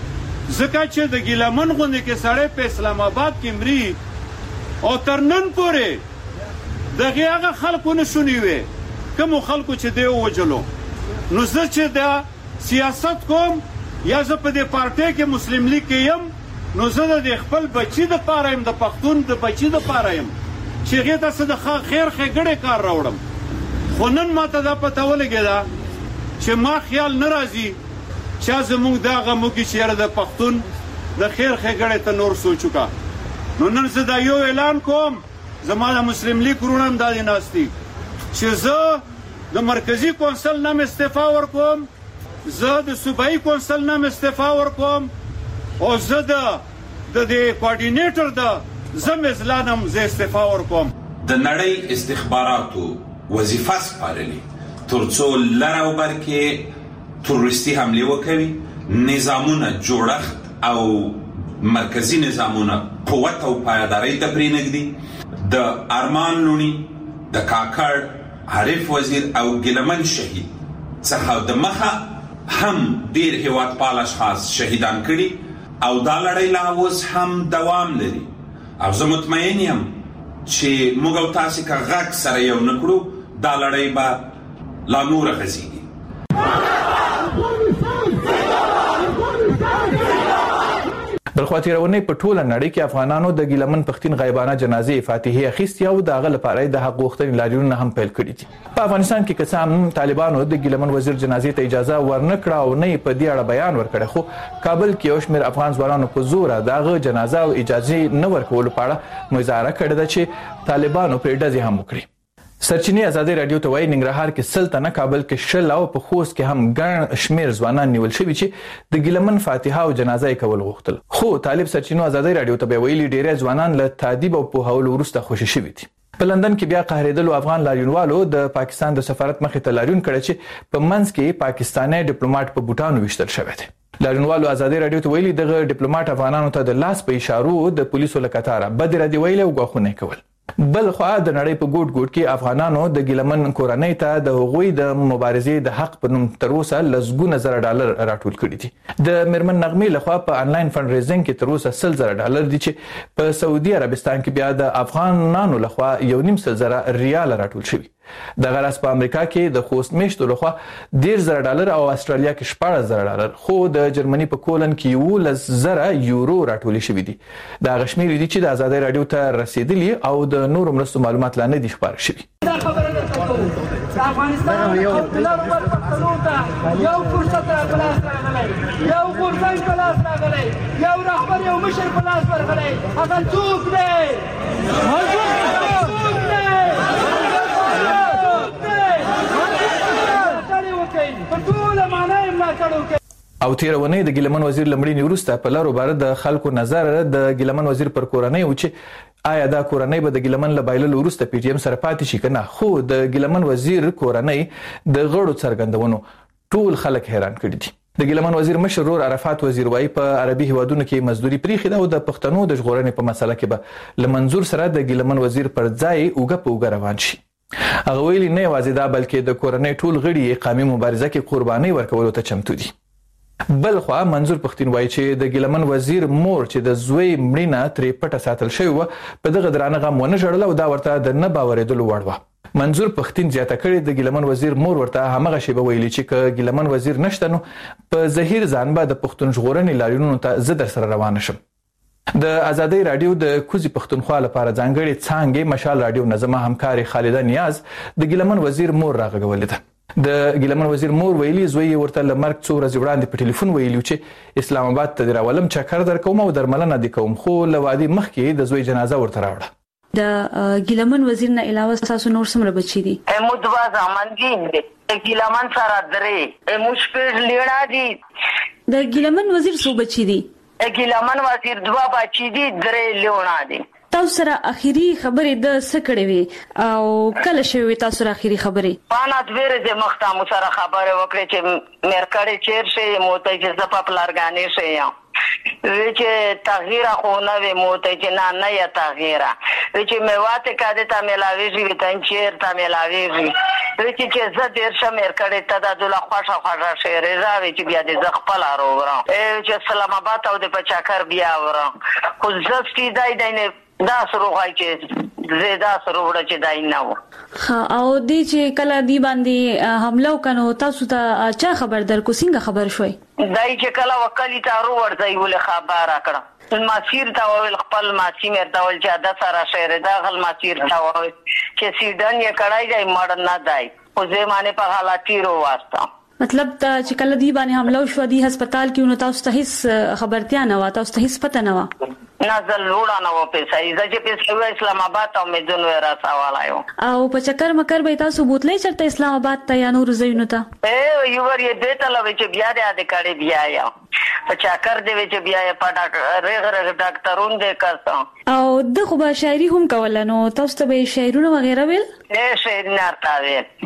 زکه چې د ګیلمن غونډه کې سړی په اسلام آباد کې مري او تر نن پورې دغه هغه خلکو نه شونی وي کوم خلکو چې دی وجلو نو زه چې دا سیاست کوم یا زه په دې پارټي کې مسلم لیگ کې يم نو زه د خپل بچی د پاره يم د پښتون د بچی د پاره يم چې هغه ته صدقه خیر خګړې کار راوړم خو نن ماته دا پته ولګیدا چې ما خیال ناراضي چا زموږ دا غمو کې چیرې د پښتون د خیر خګړې ته نور سوچو کا نو نن زه دا یو اعلان کوم زما د مسلم لیگ ورونم د ناستي چې زه د مرکزی کونسل نام استعفا ورکوم زه د صوبایي کونسل نام استعفا ورکوم او زه د د کوارډینیټر د زم ازلانم زه استعفا ورکوم د نړۍ استخباراتو وظیفه سپارلې ترڅو لراو برکه تروریستي حمله وکوي نظامونه جوړښت او مرکزی نظامونه قوت او پایداري ته پرېنګدي د ارمان لونی د کاکړ عارف وزیر او ګیلمن شهید څخه د مخه هم ډیر هیواد پال اشخاص شهیدان کړي او دا لړۍ لا اوس هم دوام لري او زه مطمئن یم چې موږ او تاسو که غږ سره یو نکړو دا لړۍ به لا نور غځيږي بلخواتی رونی په ټوله نړۍ کې افغانانو د ګیلمن پښتين غیبانه جنازې فاتحه اخیستي او د هغه لپاره د حق غوښتنې لاریونونه هم پیل کړي دي په افغانستان کې قسم طالبانو د ګیلمن وزیر جنازې ته اجازه ورنکړه او نه په دې اړه بیان ورکړ خو کابل کې یو شمېر افغان ځوانانو په زور دغه جنازه او اجازه نه ورکول په اړه مظاهره کړې ده چې طالبانو پرې ډزې هم وکړي سرچینې ازادي رادیو ته وایي ننګرهار کې سلطنه کابل کې شل او په خوست کې هم ګڼ شمیر ځوانان نیول شوي چې د ګیلمن فاتحه او جنازه یې کول غوښتل خو طالب سرچینو ازادي رادیو ته ویلي ډېر ځوانان له تادیب او په هول ورسته خوشی شوي دي په لندن کې بیا قهرېدلو افغان لاریونوالو د پاکستان د سفارت مخې ته لاریون کړی چې په منځ کې پاکستاني ډیپلوماټ په بوټانو وشتل شوی دی لاریونوالو ازادي رادیو ته ویلي دغه ډیپلوماټ افغانانو ته د لاس په اشارو د پولیسو لکاتاره بد ردی ویل او غوښنه کول. بل خو د نړۍ په ګوټ ګوټ کې افغانانو د ګیلمن کورنۍ ته د هغوی د مبارزې د حق په نوم تر اوسه لسګونه زره ډالر راټول کړي دي. د میرمن نغمې لخوا په انلاین فند ریزینګ کې تر اوسه سل زره ډالر دي چې په سعودي عربستان کې بیا د افغانانو لخوا یو نیم سل زره ریال راټول شوي. د غرض په امریکا کې د خوست میشتو لخوا ډیر زره ډالر او استرالیا کې شپږ زره ډالر، خو د جرمني په کولن کې یولس زره یورو راټول شوي دي. دا غشمیر دي چې د آزادي رادیو ته رسیدلي او د نورو مرستو معلومات لا نه دي خبر شوي. افغانستان یو بلار پر پښتنو ته یو فرصت راغلی، یو غورځنګ په لاس راغلی، یو رهبر یو مشر په لاس ورغلی. هغه څوک دی؟ څوک دی؟ او تیرونه د ګیلمن وزیر لمړی وروسته په لارو بار د خلکو نظر د ګیلمن وزیر پر کورنۍ او چې آیا دا کورنۍ به د ګیلمن لبایل وروسته پی ټی ایم سره پاتې شي کنه. خو د ګیلمن وزیر کورنۍ د غړو څرګندونو ټول خلک حیران کړي دي. د ګیلمن وزیر مشرور عرفات وزیر وايي په عربي هیوادونو کې مزدوري پریخي ده او د پښتنو د ژغورنې په مسله کې به لمنظور سره د ګیلمن وزیر پر ځای اوګه په اوګه روان شي. هغه ویلي نه یوازې دا بلکې د کورنۍ ټول غړي قومي مبارزه کې قرباني ورکولو ته چمتو دي. بل خو منظور پښتون وایي چې د ګیلمن وزیر مور چې د زوی مړینه ترې پټه ساتل شوی و په دغه درانه غم ونه ژړل او دا ورته د نه باورېدلو وړ و. منظور پښتون زیاته کړي د ګیلمن وزیر مور ورته همغه شی ویلي چې ک ګیلمن وزیر نشته نو په زهیر ځان به د پښتون ژغورنې لاریونونو ته زه در سره روان شم. د آزادي رادیو د کوزي پښتونخوا لپاره ځانګړي څانګې مشال رادیو نظم همکاري خالده نیاز د ګیلمن وزیر مور راغولې ده. د ګیلمن وزیر مور ویلي زوی ورته لمرګ څو ورځې وړاندې په ټلیفون ویلي چې اسلام آباد ته راولم چکر در کوم او درملنه دي کوم، خو لوادي مخکې د زوی جنازه ورته راوړه. د ګیلمن وزیر نه علاوه تاسو نور څومره بچی دي؟ مودوا زمانګین دي ګیلمن سره درې مشپړ لیړا دي. د ګیلمن وزیر څو بچی دي؟ ګیلمن وزیر دوا بچی دي درې لیړا دي. تاسو سره اخیری خبرې د سکړې وي او کله شوی تاسو سره اخیری خبرې؟ پانا دویره د مختامو سره خبره وکړه چې مرکړې چیر شي موته چې ز په پلارګانې شي یا چې تغییر خو نه وي موته چې نه نه یا تغییر چې میواته کاده تا ملاوي شي وتن چیر تا ملاوي شي چې چې ز ډیر شه مرکړې ته د دوله خوښه خوښه شي راوي چې بیا د ز خپل اورو چې اسلام آباد او د پچاکر بیا ورو خو زستی دای دینه دا سره غای چې زیاده سره وړه چې دای نه و. ها او دې چې کله دی باندې حمله وکړو تاسو ته چا خبر درکو څنګه خبر شوي؟ دای چې کله وکلی تارو ورځي ول خبر راکړه ماسیر تا ویل خپل ماسی مرته ول چې د سره شهر دا غل ماسیر تا ویل چې سیډن یې کړای دی مړ نه دی خو زمانه په حالاتي رو واسطه مطلب ته چې کله دی باندې حمله وشو دی هسپتال کې نو تاسو ته هیڅ خبرتیا نه و، تاسو ته هیڅ پته نه و؟ نازل وړا نه و پیسې زجه پیسې اسلام آباد ته مې را سوالایو او په چکر مکر به تاسو بوتلې چرته اسلام آباد ته یا نور زینو ته؟ اے یو ور یې دته لوي چې بیا دې کړي بیا یا په چکر دې چې بیا په ډاکټر رغ ډاکټرون دې کړه او د خو به شاعري هم کول نو تاسو ته به شاعرونه وغیرہ ویل؟ اے شعر نه تا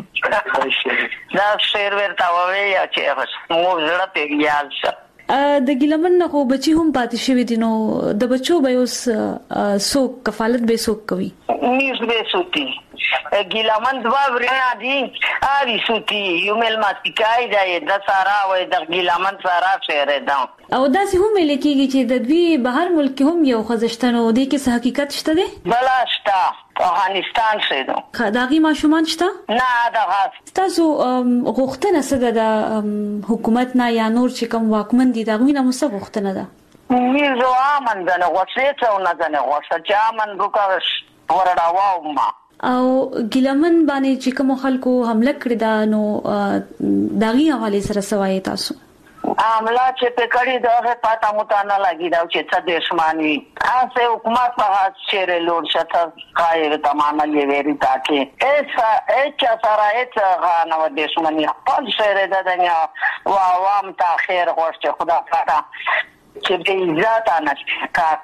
ویل دا شعر ورته وی یا چې مو زړه پیګیال شه. د ګیلمن نه خو بچي هم پاتې شوی دي نو د بچو به اوس سو کفالت به سو کوي؟ نیز به سوتی ګیلمن دوا وریا دي اوی سوتی یو مل ماتیکای دی د سارا وای د ګیلمن سارا شهر ده او دا سه هم ویل کیږي چې د دوی بهر ملک هم یو خزشتنو دی کې حقیقت شته دی؟ بلا شته افغانستان شه دو خداغي ماشومان شته؟ نه دا تاسو غوښتنه څه د حکومت نه یا نور چې کوم واکمن دي دا غوښنه مو څه غوښتنه ده؟ میزو امن ده نو غوښته څه نه ده نو غوښته چې امن وکړش ورډاو ما او ګیلمن باندې چې کوم خلکو حمله کړی دا نو داغي حواله سره سوای تاسو؟ عامله چې په کړي دغه پاته متانه لګي دا چې څه دښمنی اسه حکومت په هڅه چیرې لور شته قایره تمامه لوي تاکي ایسا اچا سره اچا غانو دښمنی خپل شهر د دنیا او عوام ته خیر غوښته خدا پاته چې دې ذات نه کا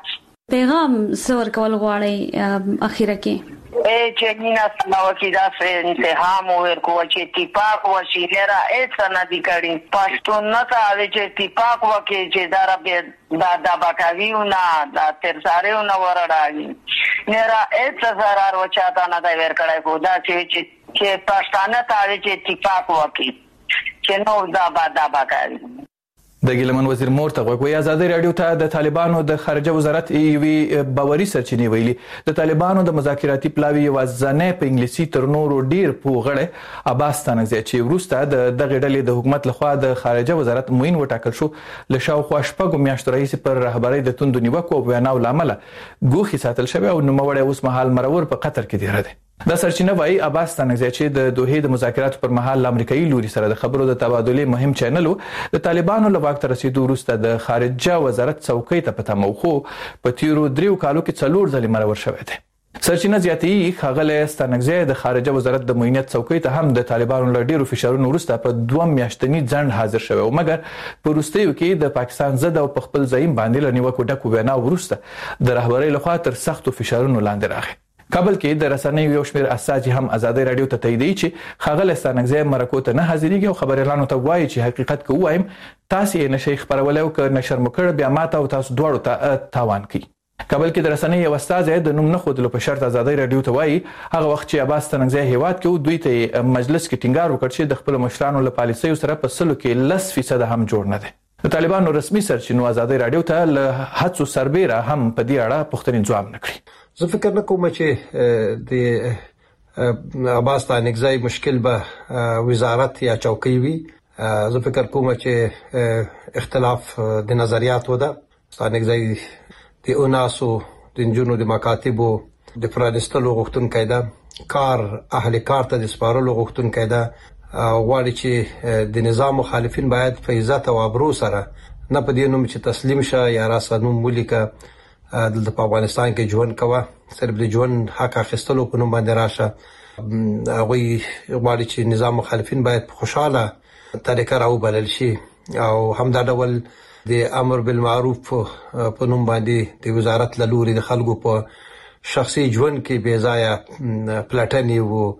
پیغام سور کول غواړي اخیره کې اے چنینا سماو کی دا سے انتهام ور کو چې اتفاق وسیله را ایسا ندی کړي پښتون نه تا چې اتفاق وکي چې دا رب دا دا باکاویونه دا ترساریونه ورړاږي نه را ایسا zarar وچاته نه دا ور کړای کو دا چې چې پښتانه تا چې اتفاق وکي چې نو دا با دا باکاوی د ګیلمن وزیر مور ته غوږ وی ازادي رادیو ته د طالبانو د خارجه وزارت ایوي باوري سرچینې ویلي د طالبانو د مذاکراتي پلاوی وزنه په انګلیسي تر نورو ډیر پوغړه عباس تنګزی چې وروسته د دغه ډلې د حکومت لخوا د خارجه وزارت موین وټاکل شو لشاو خوشپګو میاشتو رئیس پر رهبری د توند نیوکو ویناو لامل ګوخي ساتل شوی او نوموړی اوس مهال مرور په قطر کې دی راده دا سرچینه وایي عباس تنګزی چې د دوحې د مذاکراتو پر مهال امریکایي لوري سره د خبرو د تبادلې مهم چینل د طالبانو له واک ته رسیدو وروسته د خارجه وزارت څوکۍ ته پته مو خو په تیرو دریو کالو کې څلور ځلې مرور شوی دی سرچینه زیاتوي ښاغلی ستانکزی د خارجه وزارت د معینیت څوکۍ ته هم د طالبانو له ډیرو فشارونو وروسته په دوه میاشتني ځنډ حاضر شوی او مګر په وروستیو کې د پاکستان ضد او په خپل ځایم باندې له نیوکو ډکو وینا وروسته د رهبرۍ لخوا تر سختو فشارونو لاندې راغی کابل کې د رسنیو یو شمېر اساتذې هم ازادي رادیو ته تاییدوي چې ښاغلی ستانکزی مرکو ته نه حاضرېږي او خبریالانو ته وایي چې حقیقت که ووایم تاسې یې نشئ خپرولی او که نشر مو کړ بیا ماته او تاسو دواړو ته تاوان کوي کابل کې د رسنیو یو استازی د نوم نه ښودلو په شرط ازادي رادیو ته وایي هغه وخت چې عباس تنګزی هیواد کې دوی ته مجلس کې ټینګار وکړ چې د خپلو مشرانو له پالیسیو سره په سلو کې لس فیصده هم جوړ نه دی د طالبانو رسمي سرچینو ازادي رادیو ته له هڅو سربیره هم په دې اړه پوښتنې ځواب نه کړي زه فکر نه کوم چې د عباس تنګزی مشکل به وزارت یا چوکۍ وي زه فکر کوم چې اختلاف د نظریاتو ده تنګزی د اوناسو د انجونو د مکاتبو د پرانستلو غوښتونکی ده کار اهل کار ته د سپارلو غوښتونکی ده غواړي چې د نظام مخالفین باید په عزت او ابرو سره نه په دې نوم چې تسلیم شه یا راسه نوم ولیکه دلته په افغانستان کې ژوند کوه صرف د ژوند حق اخیستلو په نوم باندې راشه هغوی غواړي چې نظام مخالفین باید په خوشحاله طریقه راوبلل شي او همدا ډول د امر بالمعروف په نوم باندې د وزارت له لوري د خلکو په شخصي ژوند کې بې ځایه پلټنې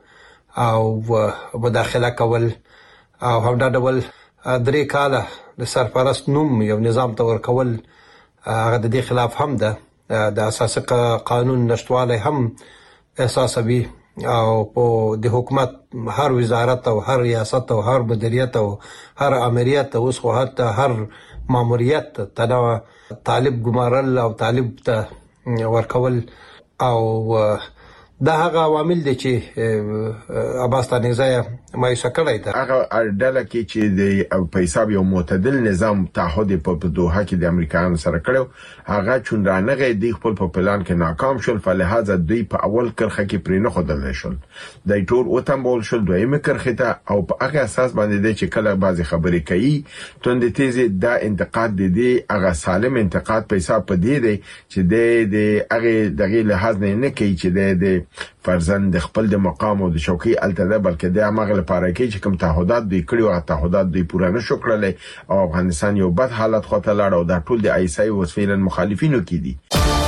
او مداخله کول او همدا ډول درې کاله د سرپرست نوم یو نظام ته ورکول هغه د دې خلاف هم ده د اساسي قانون نشټوالی هم احساسوي او په د حکومت هر وزارت او هر ریاست او هر مدیریت او هر امریت اوس خو حتی هر ماموریت ته طالب ګمارل او طالب ته ورکول او دا هغه عوامل دي چې عباس تنګزی مایوسه کړی ده هغه ډله کې چې د په حساب یو معتدل نظام تعهد په دوحه کې د امریکایانو سره کړو هغه چوندانغه دی خپل په پلان کې ناکام شول فلهذا دوی په اول کرخه کې پرې نه خدل شول د ټول وتمبول شول دویمه کرخه ته او په هغه اساس باندې د چې کله بعضی خبرې کوي توند تیزه دا انتقاد دي هغه سالم انتقاد په حساب پدې دی چې د هغه دغه لحاظ نه نه کوي چې د فرزن د خپل د مقام او د شوکي التده بلکې د امغه لپاره کې چې کوم تعهدات دوی کړی او تعهدات دوی پوره نه شو کړل او افغانستان یو بد حالت خو ته لاړ او د ټول د ایسای وسفیلن مخالفینو کې دي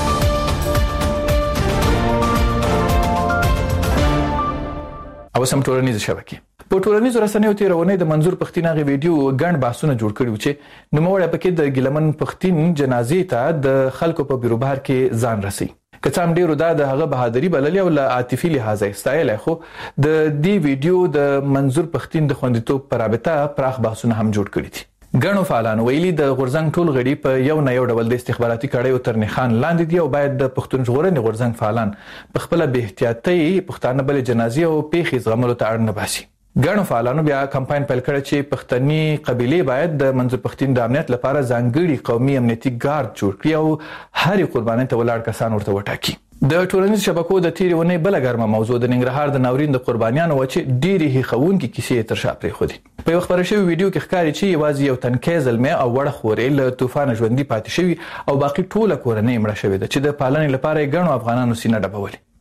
او سم ټولنیز شبکې په ټولنیزو رسنیو تیرونه د منظور پښتین هغه ویډیو ګڼ بحثونه جوړ کړي چې نوموړی پکې د ګیلمن پښتین جنازې ته د خلکو په بیروبار کې ځان رسي که څام ډیرو دا د هغه بهادری بللې او له عاطفي لحاظ استایل خو د دې ویډیو د منظور پښتین د خوندیتوب پر رابطه پراخ بحثونه هم جوړ کړي دي ګڼو فعالانو ویلي د غورزنګ ټول غړي په یو نه یو ډول د استخباراتي کړیو تر نخان لاندې دي او باید د پښتون ژغورنې غورزنګ فعالان په خپل به احتیاطي پښتانه بل جنازي او پیښې زغملو ته اړ نه باسي ګڼو فعالانو بیا کمپاین پیل کړ چې پښتني قبيله باید د منظور پښتین د امنیت لپاره ځانګړي قومي امنیتي ګارد جوړ کړي او هرې قرباني ته ولاړ کسان ورته وټاکي د ټولنیز شبکو د تیرې ونې بل ګرمه موضوع د ننګرهار د ناورین د قربانیانو و چې ډېری هیخون کې کیسې تر شا پرې خو دي په یو خبره شوی ویډیو کې ښکاري چې یوازې یو تنکي زلمه او وړه خورې له طوفان ژوندۍ پاتې شوی او باقي ټوله کورنۍ مړه شوې ده چې د پالنې لپاره ګڼو افغانانو سینه ډبولې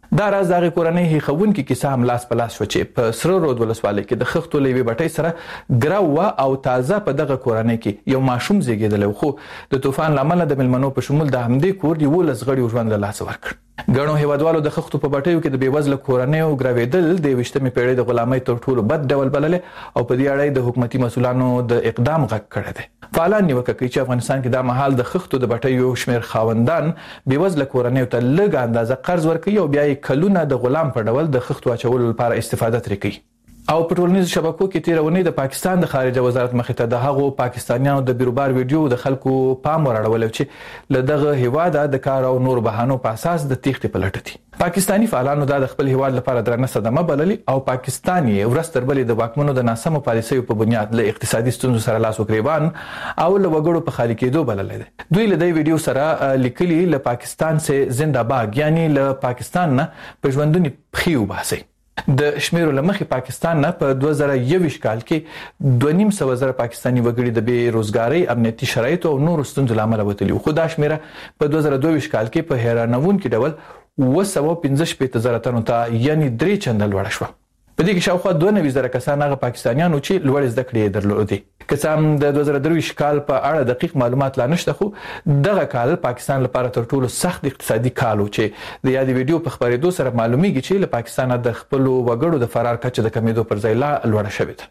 دا راز دغه کورنۍ هیښون کې کیسه هم لاس په لاس شو چې په سره رود ولسوالۍ کې د خښتو لوي بټۍ سره ګراوه او تازه په دغه کورنۍ کې یو ماشوم زیږیدل خو د طوفان لامل د ملمنو په شمول د همدې کور دی ولس غړي ژوند له لاس ورکړ. ګڼو هیوادوالو د خښتو په بټیو کې د بیوزله کورنیو ګراوېدل د وشتمې پیړۍ د غلامۍ تر ټولو بد ډول بللې او په دې اړه د حکومتي مسولانو د اقدام غږ کړی دی. فعالان نیوکه کوي چې افغانستان کې دا مهال د خښتو د بټیو شمیر خاوندان بیوزله کورنیو ته لږ اندازه قرض ورکوي او بیا یې کلونه د غلام په ډول د خښتو اچولو لپاره استفاده ترې کوي. او په ټولنیزو شبکو کې تیر ونی د پاکستان د خارجه وزارت مخې ته د هغو پاکستانیانو د بیروبار ویډیو د خلکو پام وراړول چې له دغه هیواده د کار او نور بهانو په اساس د تیښتې په لټه دي. پاکستانی فعالانو د خپل هیواد لپاره درنه صدمه بللې او پاکستان یې ورستر بلې د واکمنو د ناسمو پالیسیو په بنیاد له اقتصادي ستونزو سره لاس وګریوان او له وګړو په خالي کېدو بللې ده. دوی له دې ویډیو سره لیکلي له پاکستان سه زنده باد یعنی له پاکستان نه په ژوندونی پخیو باسي. د شمیرو لمخې پاکستان نه په دوه زره یو کال کې دوه نیم سوه زره پاکستانی وګړي د بې روزګارۍ امنیتي شرایطو او نورو ستونزو له امله وتلي خو دا شمیره په دوه زره دوه کال کې په حیرانوونکي ډول اوه سوه پنځه شپېته زره تنو ته یعنی درې چنده لوړه شوه. په دې کې شاوخوا دوه نوي زره کسان هغه پاکستانیانو چې لوړې زده کړې یې درلودې. که څه هم د دوه زره درویشت کال په اړه دقیق معلومات لا نشته خو دغه کال پاکستان لپاره تر ټولو سخت اقتصادي کال و چې د یادې ویډیو په خپرېدو سره معلومیږي چې له پاکستانه د خپلو وګړو د فرار کچه د کمیدو پر ځای لا لوړه شوې ده.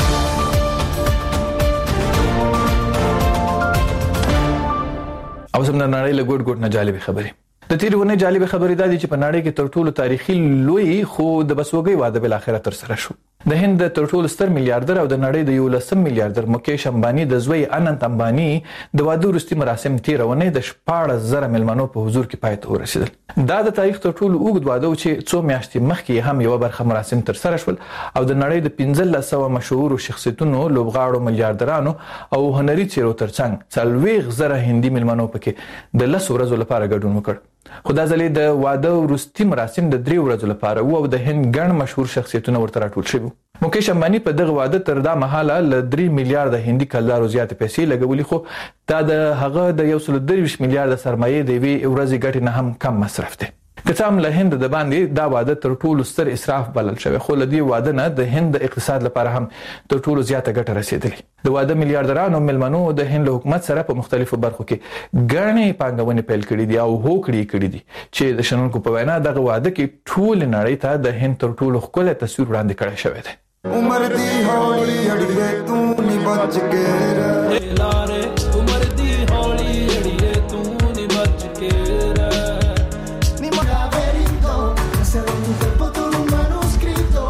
او زموږ نړۍ له ګوټ ګوټ نه جالبې خبرې. د تیرې ونې جالبې خبرې دا دي چې په نړۍ کې تر ټولو تاریخي لوی خو د بسوګۍ واده بل اخره تر سره شو. د هند تر ټولو ستر میلیارډر او د نړۍ د یو لسم میلیارډر مکیش امبانی د زوی اننت امبانی د واده وروستي مراسم تیرې ونې د شپاړس زره ملمنو په حضور کې پای ته ورسېدل. دا د تاریخ تر ټولو اوږد واده و چې څو میاشتې مخکې هم یو برخه مراسم تر سره شول او د نړۍ د پنځلس سوه مشهورو شخصیتونو لوبغاړو میلیارډرانو او هنري څیرو ترڅنګ څلوېښت زره هندي ملمنو پکې د لسو ورځو لپاره ګډون وکړ. خو دا ځلې د واده وروستي مراسم د درې ورځو لپاره وو او د هند ګڼ مشهور شخصیتونه ورته راټول شوي. مکیش امبانی په دغه واده تر دا مهاله له درې میلیارډه هندي کلدارو زیاتې پیسې لګولې خو دا د هغه د یو سل درویشت میلیارډه سرمایې د یوې ورځې ګټې نه هم کم مصرف دی. که څه هم له هند د باندې دا واده تر ټولو ستر اسراف بلل شوی خو له دې واده نه د هند د اقتصاد لپاره هم تر ټولو زیاته ګټه رسېدلې. د واده میلیارډرانو ملمنو د هند له حکومت سره په مختلفو برخو کې ګڼې پانګونې پیل کړې دي او هوکړې کړې دي چې د شنونکو په وینا دغه واده کې ټول نړۍ ته د هند تر ټولو ښکلی تصویر وړاندې کړی شوی دی. عمر دی هولی اڑیے تو نی بچ کے لارے عمر دی هولی اڑیے تو نی بچ کے نی magaverido será un tiempo todo un manuscrito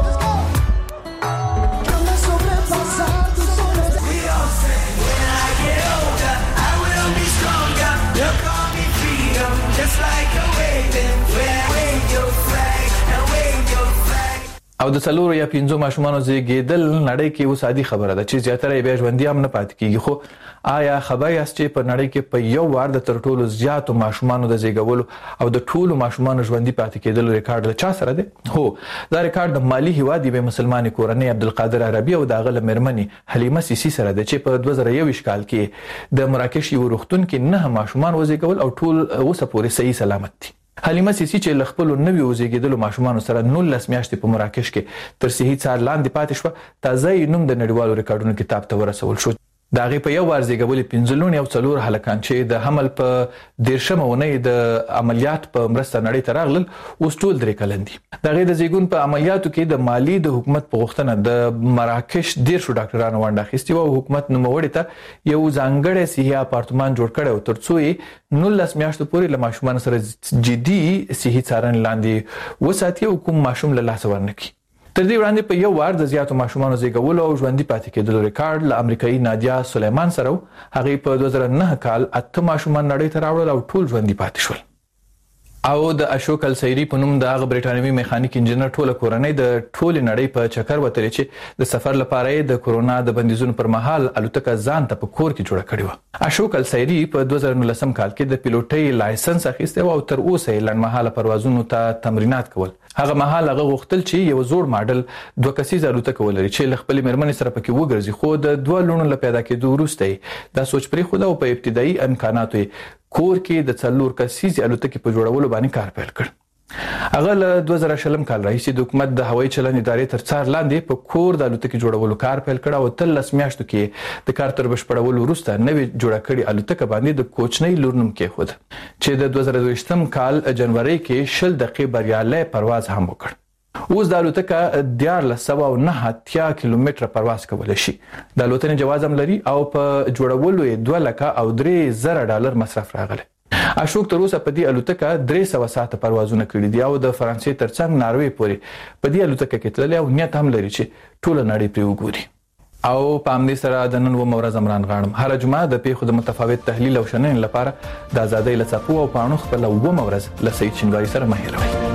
yo me sobrepasar tu soledad we all say when I get older I will be stronger they'll call me freedom just like a waving flag wave your flag and wave your flag. او د څلورو یا پنځو ماشومانو زیږیدل نړۍ کې اوس عادي خبره ده چې زیاتره یې بیا ژوندي هم نه پاتې کیږي. خو آیا خبر یاست چې په نړۍ کې په یو وار د تر ټولو زیاتو ماشومانو د زیږولو او د ټولو ماشومانو ژوندي پاتې کېدلو ریکارډ له چا سره دی؟ هو دا ریکارډ د مالي هیواد یوې مسلمانې کورنۍ عبدالقادر عربي او د هغه له مېرمنې حلیمه سیسي سره دی چې په دوه زره یو کال کې د مراکش یو روغتون کې نه ماشومان وزیږول او ټول اوسه پورې صحیح سلامت دي. حلیمه سیسی چې له خپل نوي وزیږیدلو ماشومانو سره نولس میاشتې په مراکش کې تر صحي څار لاندې پاتې شوه تازه یې نوم د نړیوالو ریکارډونو کتاب ته ورسول شو. د هغې په یو وار زیږولې پنځه لوڼې او څلور هلکان چې د حمل په دېرشمه اونۍ د عملیات په مرسته نړۍ ته راغلل اوس ټول درې کلن دي. د هغې د زیږون په عملیاتو کې د مالي د حکومت په غوښتنه د مراکش دېرشو ډاکټرانو ونډه اخیستې وه او حکومت نوموړي ته یو ځانګړی صحي اپارتمان جوړ کړی و تر څو یې نولس میاشتو پورې له ماشومانو سره جدي صحي څارنې لاندې وساتي او کوم ماشوم له لاسه ورنه کړي. تر دې وړاندې په یو وار د زیاتو ماشومانو زیږولو او ژوندي پاتې کېدلو ریکارډ له امریکایي نادیا سلیمان سره و. هغې په دوه زره نه کال اته ماشومان نړۍ ته راوړل او ټول ژوندي پاتې شول. او د اشوک السیری په نوم د هغه بریټانوي میخانیک انجینر ټوله کورنۍ د ټولې نړۍ په چکر وتلې چې د سفر لپاره یې د کورونا د بندیزونو پر مهال الوتکه ځان ته په کور کې جوړه کړې وه. اشوک السیری په دوه زره نولسم کال کې د پیلوټۍ لایسنس اخیستی و او تر اوسه یې لنډمهاله پروازونو ته تمرینات کول. هغه مهال هغه غوښتل چې یو زوړ ماډل دوه کسیزه الوتکه ولري چې له خپلې مېرمنې سره پکې وګرځي خو د دوه لوڼو له پیدا کېدو وروسته یې دا سوچ پرېښود او په ابتدایي امکاناتو یې کور کې د څلور کسیزې الوتکې په جوړولو باندې کار پیل کړ. هغه له دوه زره شلم کال راهیسې د حکومت د هوایي چلند ادارې تر څار لاندې په کور د الوتکې جوړولو کار پیل کړ او تلس میاشتو کې د کار تر بشپړولو وروسته نوې جوړه کړې الوتکه باندې د کوچنۍ لور نوم کېښود چې د دوه زره دوه ویشتم کال جنوري کې شل دقیقې بریالی پرواز هم وکړ. اوس د الوتکه دیارلس سوه او نهه اتیا کیلومتره پرواز کولی شي. د الوتنې جواز هم لري او په جوړولو یې دوه لکه او درې زره ډالر مصرف راغلی. اشوک تر اوسه په دې الوتکه درې سوه ساعته پروازونه کړي دي او د فرانسې ترڅنګ ناروې پورې په دې الوتکه کې تللی او نیت هم لري چې ټوله نړۍ پرې وګوري. او په همدې سره د نن اوومه ورځ عمران غاڼم هره جمعه د پیښو د متفاوت تحلیل او شننې لپاره د ازادۍ له څپو او پاڼو خپله اوومه ورځ له سعید شینواري سره مه هېروئ.